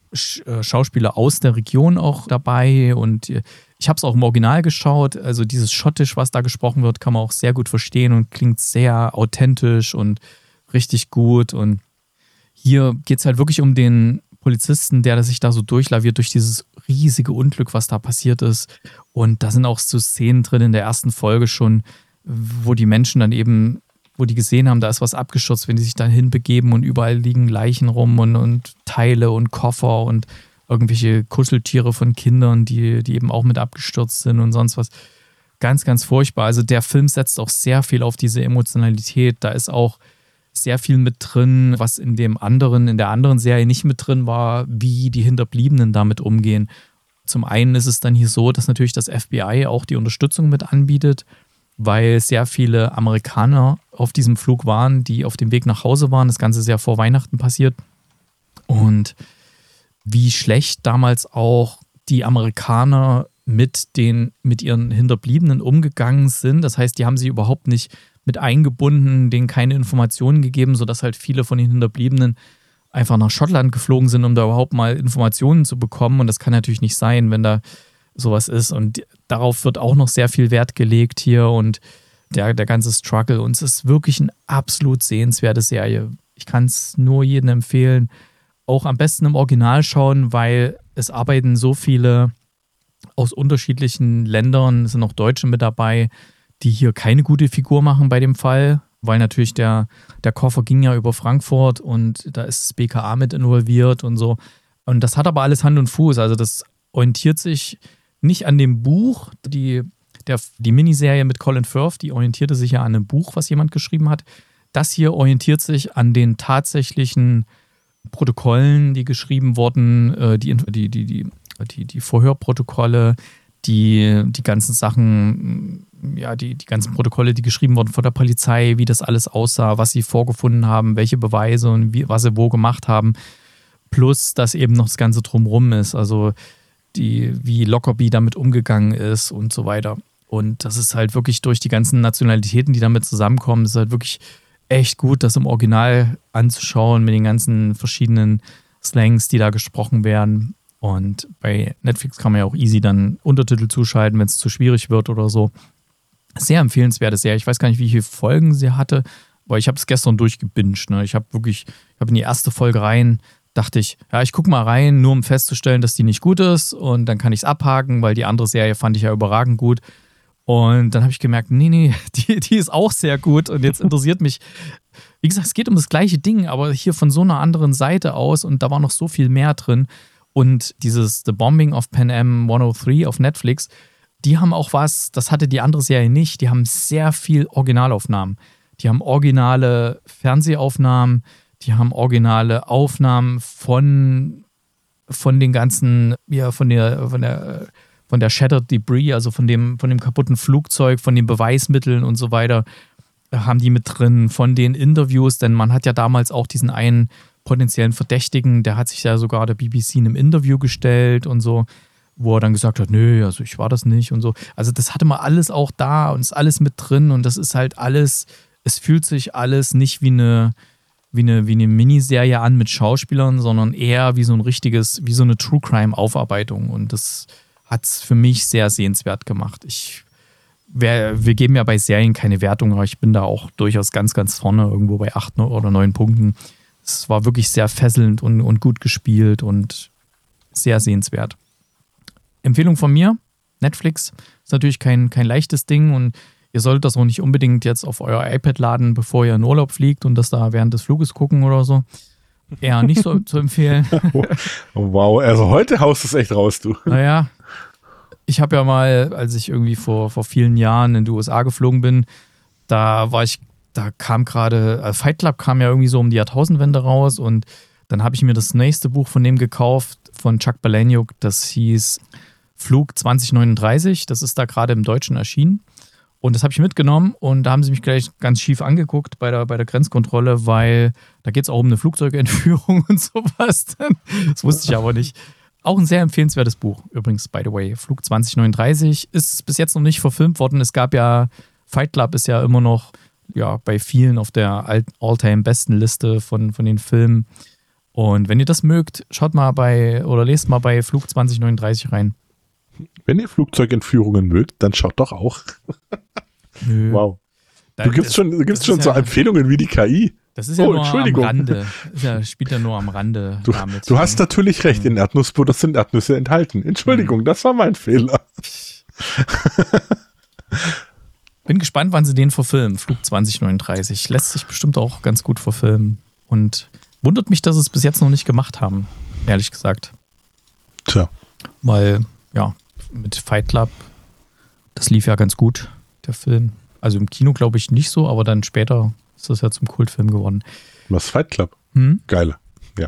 A: Schauspieler aus der Region auch dabei und ich habe es auch im Original geschaut, also dieses Schottisch, was da gesprochen wird, kann man auch sehr gut verstehen und klingt sehr authentisch und richtig gut und hier geht es halt wirklich um den Polizisten, der sich da so durchlaviert durch dieses riesige Unglück, was da passiert ist und da sind auch so Szenen drin in der ersten Folge schon, wo die Menschen dann eben wo die gesehen haben, da ist was abgestürzt, wenn die sich dann hinbegeben und überall liegen Leichen rum und, und Teile und Koffer und irgendwelche Kuscheltiere von Kindern, die, die eben auch mit abgestürzt sind und sonst was. Ganz, ganz furchtbar. Also der Film setzt auch sehr viel auf diese Emotionalität. Da ist auch sehr viel mit drin, was in dem anderen, in der anderen Serie nicht mit drin war, wie die Hinterbliebenen damit umgehen. Zum einen ist es dann hier so, dass natürlich das F B I auch die Unterstützung mit anbietet, weil sehr viele Amerikaner auf diesem Flug waren, die auf dem Weg nach Hause waren. Das Ganze ist ja vor Weihnachten passiert. Und wie schlecht damals auch die Amerikaner mit, den, mit ihren Hinterbliebenen umgegangen sind. Das heißt, die haben sie überhaupt nicht mit eingebunden, denen keine Informationen gegeben, sodass halt viele von den Hinterbliebenen einfach nach Schottland geflogen sind, um da überhaupt mal Informationen zu bekommen. Und das kann natürlich nicht sein, wenn da sowas ist und darauf wird auch noch sehr viel Wert gelegt hier und der, der ganze Struggle und es ist wirklich eine absolut sehenswerte Serie. Ich kann es nur jedem empfehlen, auch am besten im Original schauen, weil es arbeiten so viele aus unterschiedlichen Ländern, es sind auch Deutsche mit dabei, die hier keine gute Figur machen bei dem Fall, weil natürlich der, der Koffer ging ja über Frankfurt und da ist das B K A mit involviert und so und das hat aber alles Hand und Fuß, also das orientiert sich nicht an dem Buch, die, der, die Miniserie mit Colin Firth, die orientierte sich ja an einem Buch, was jemand geschrieben hat. Das hier orientiert sich an den tatsächlichen Protokollen, die geschrieben wurden, die, die, die, die, die, die Vorhörprotokolle, die, die ganzen Sachen, ja, die, die ganzen Protokolle, die geschrieben wurden von der Polizei, wie das alles aussah, was sie vorgefunden haben, welche Beweise und wie, was sie wo gemacht haben. Plus, dass eben noch das Ganze drumrum ist. Also die, wie Lockerbie damit umgegangen ist und so weiter. Und das ist halt wirklich durch die ganzen Nationalitäten, die damit zusammenkommen, ist halt wirklich echt gut, das im Original anzuschauen mit den ganzen verschiedenen Slangs, die da gesprochen werden. Und bei Netflix kann man ja auch easy dann Untertitel zuschalten, wenn es zu schwierig wird oder so. Sehr empfehlenswerte Serie. Ich weiß gar nicht, wie viele Folgen sie hatte, aber ich habe es gestern durchgebinged. Ne? Ich habe wirklich, ich habe in die erste Folge rein, dachte ich, ja, ich gucke mal rein, nur um festzustellen, dass die nicht gut ist und dann kann ich es abhaken, weil die andere Serie fand ich ja überragend gut. Und dann habe ich gemerkt, nee, nee, die, die ist auch sehr gut und jetzt interessiert mich, wie gesagt, es geht um das gleiche Ding, aber hier von so einer anderen Seite aus und da war noch so viel mehr drin. Und dieses The Bombing of Pan Am hundertdrei auf Netflix, die haben auch was, das hatte die andere Serie nicht, die haben sehr viel Originalaufnahmen. Die haben originale Fernsehaufnahmen, die haben originale Aufnahmen von, von den ganzen, ja, von der, von der, von der Shattered Debris, also von dem, von dem kaputten Flugzeug, von den Beweismitteln und so weiter, haben die mit drin, von den Interviews, denn man hat ja damals auch diesen einen potenziellen Verdächtigen, der hat sich ja sogar der B B C in einem Interview gestellt und so, wo er dann gesagt hat, nö, also ich war das nicht und so. Also das hatte man alles auch da und ist alles mit drin und das ist halt alles, es fühlt sich alles nicht wie eine Wie eine, wie eine Miniserie an mit Schauspielern, sondern eher wie so ein richtiges, wie so eine True-Crime-Aufarbeitung. Und das hat es für mich sehr sehenswert gemacht. Ich, wir, wir geben ja bei Serien keine Wertung, aber ich bin da auch durchaus ganz, ganz vorne, irgendwo bei acht oder neun Punkten. Es war wirklich sehr fesselnd und, und gut gespielt und sehr sehenswert. Empfehlung von mir, Netflix, ist natürlich kein, kein leichtes Ding und ihr solltet das auch nicht unbedingt jetzt auf euer iPad laden, bevor ihr in Urlaub fliegt und das da während des Fluges gucken oder so. Eher nicht so zu empfehlen.
B: Wow, also heute haust du es echt raus, du.
A: Naja, ich habe ja mal, als ich irgendwie vor, vor vielen Jahren in die U S A geflogen bin, da war ich, da kam gerade, also Fight Club kam ja irgendwie so um die Jahrtausendwende raus und dann habe ich mir das nächste Buch von dem gekauft, von Chuck Palahniuk, das hieß Flug zwanzig neununddreißig, das ist da gerade im Deutschen erschienen. Und das habe ich mitgenommen und da haben sie mich gleich ganz schief angeguckt bei der, bei der Grenzkontrolle, weil da geht es auch um eine Flugzeugentführung und sowas. Das wusste ich aber nicht. Auch ein sehr empfehlenswertes Buch, übrigens, by the way. Flug zwanzig neununddreißig ist bis jetzt noch nicht verfilmt worden. Es gab ja, Fight Club ist ja immer noch ja, bei vielen auf der All-Time-Besten-Liste von, von den Filmen. Und wenn ihr das mögt, schaut mal bei oder lest mal bei Flug zwanzig neununddreißig rein.
B: Wenn ihr Flugzeugentführungen mögt, dann schaut doch auch.
A: Nö.
B: Wow.
A: Da-
B: Du gibst
A: das-
B: schon, du gibst
A: das
B: schon
A: ist
B: so
A: ja-
B: Empfehlungen wie die K I.
A: Das ist ja
B: Oh,
A: nur am
B: Entschuldigung.
A: Rande. Das ja, spielt ja nur am Rande.
B: Du,
A: damit.
B: du hast natürlich recht, in Erdnussbutter sind Erdnüsse enthalten. Entschuldigung, das war mein Fehler.
A: Bin gespannt, wann sie den verfilmen. Flug zwanzig neununddreißig. Lässt sich bestimmt auch ganz gut verfilmen. Und wundert mich, dass sie es bis jetzt noch nicht gemacht haben. Ehrlich gesagt.
B: Tja.
A: Weil, ja, mit Fight Club, das lief ja ganz gut, der Film. Also im Kino glaube ich nicht so, aber dann später ist das ja zum Kultfilm geworden.
B: Was Fight Club?
A: Hm?
B: Geile. Ja.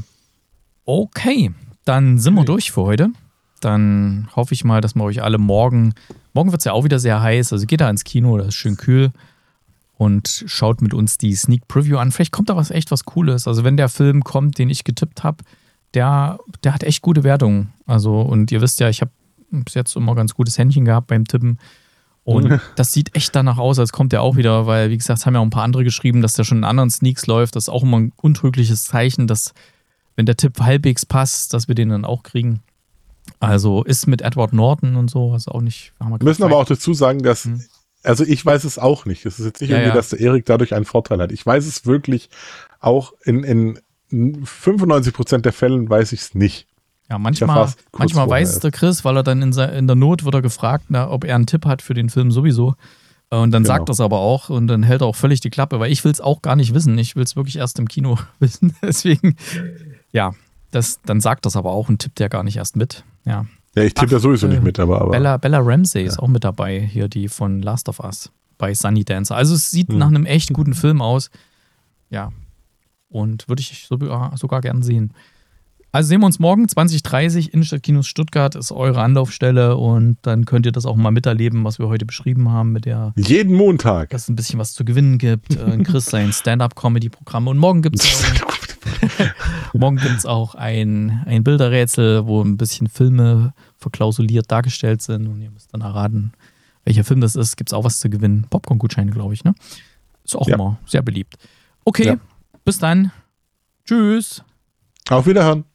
A: Okay, dann sind wir durch für heute. Dann hoffe ich mal, dass wir euch alle morgen, morgen wird es ja auch wieder sehr heiß, also geht da ins Kino, das ist schön kühl und schaut mit uns die Sneak Preview an. Vielleicht kommt da was echt was Cooles. Also wenn der Film kommt, den ich getippt habe, der, der hat echt gute Wertungen. Also und ihr wisst ja, ich habe bis jetzt immer ganz gutes Händchen gehabt beim Tippen. Und das sieht echt danach aus, als kommt der auch wieder, weil, wie gesagt, es haben ja auch ein paar andere geschrieben, dass der schon in anderen Sneaks läuft. Das ist auch immer ein untrügliches Zeichen, dass, wenn der Tipp halbwegs passt, dass wir den dann auch kriegen. Also ist mit Edward Norton und so, also auch nicht. Haben wir
B: Wir müssen aber auch dazu sagen, dass,
A: Hm.
B: also ich weiß es auch nicht. Es ist jetzt nicht
A: Ja,
B: irgendwie,
A: ja.
B: dass der Erik dadurch einen Vorteil hat. Ich weiß es wirklich auch in, in fünfundneunzig Prozent der Fällen weiß ich es nicht.
A: Ja,
B: Ich
A: manchmal,
B: erfahr's kurz
A: manchmal
B: vorher
A: weiß es
B: erst.
A: der Chris, weil er dann in, se- in der Not wird er gefragt, na, ob er einen Tipp hat für den Film sowieso. Äh, Und dann
B: Genau.
A: sagt er es aber auch und dann hält er auch völlig die Klappe, weil ich will es auch gar nicht wissen. Ich will es wirklich erst im Kino wissen. Deswegen, ja, das, dann sagt das aber auch und tippt ja gar nicht erst mit. Ja.
B: Ja, ich tippe ja sowieso
A: äh,
B: nicht mit, aber, aber
A: Bella, Bella Ramsey ist auch mit dabei, hier die von Last of Us bei Sunny Dancer. Also es sieht
B: Hm.
A: nach einem echt guten Film aus. Ja. Und würde ich sogar, sogar gern sehen. Also sehen wir uns morgen, zwanzig dreißig, Innenstadtkinos Stuttgart ist eure Anlaufstelle und dann könnt ihr das auch mal miterleben, was wir heute beschrieben haben, mit der,
B: jeden Montag.
A: dass es ein bisschen was zu gewinnen gibt. Äh, Chris sein Stand-Up-Comedy-Programm und morgen gibt es morgen gibt's auch ein, ein Bilderrätsel, wo ein bisschen Filme verklausuliert dargestellt sind und ihr müsst dann erraten, welcher Film das ist. Gibt es auch was zu gewinnen. Popcorn-Gutscheine, glaube ich, ne? Ist auch
B: Ja.
A: immer sehr beliebt. Okay,
B: Ja.
A: bis dann. Tschüss.
B: Auf Wiederhören.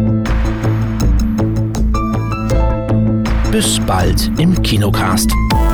C: Bis bald im Kinocast.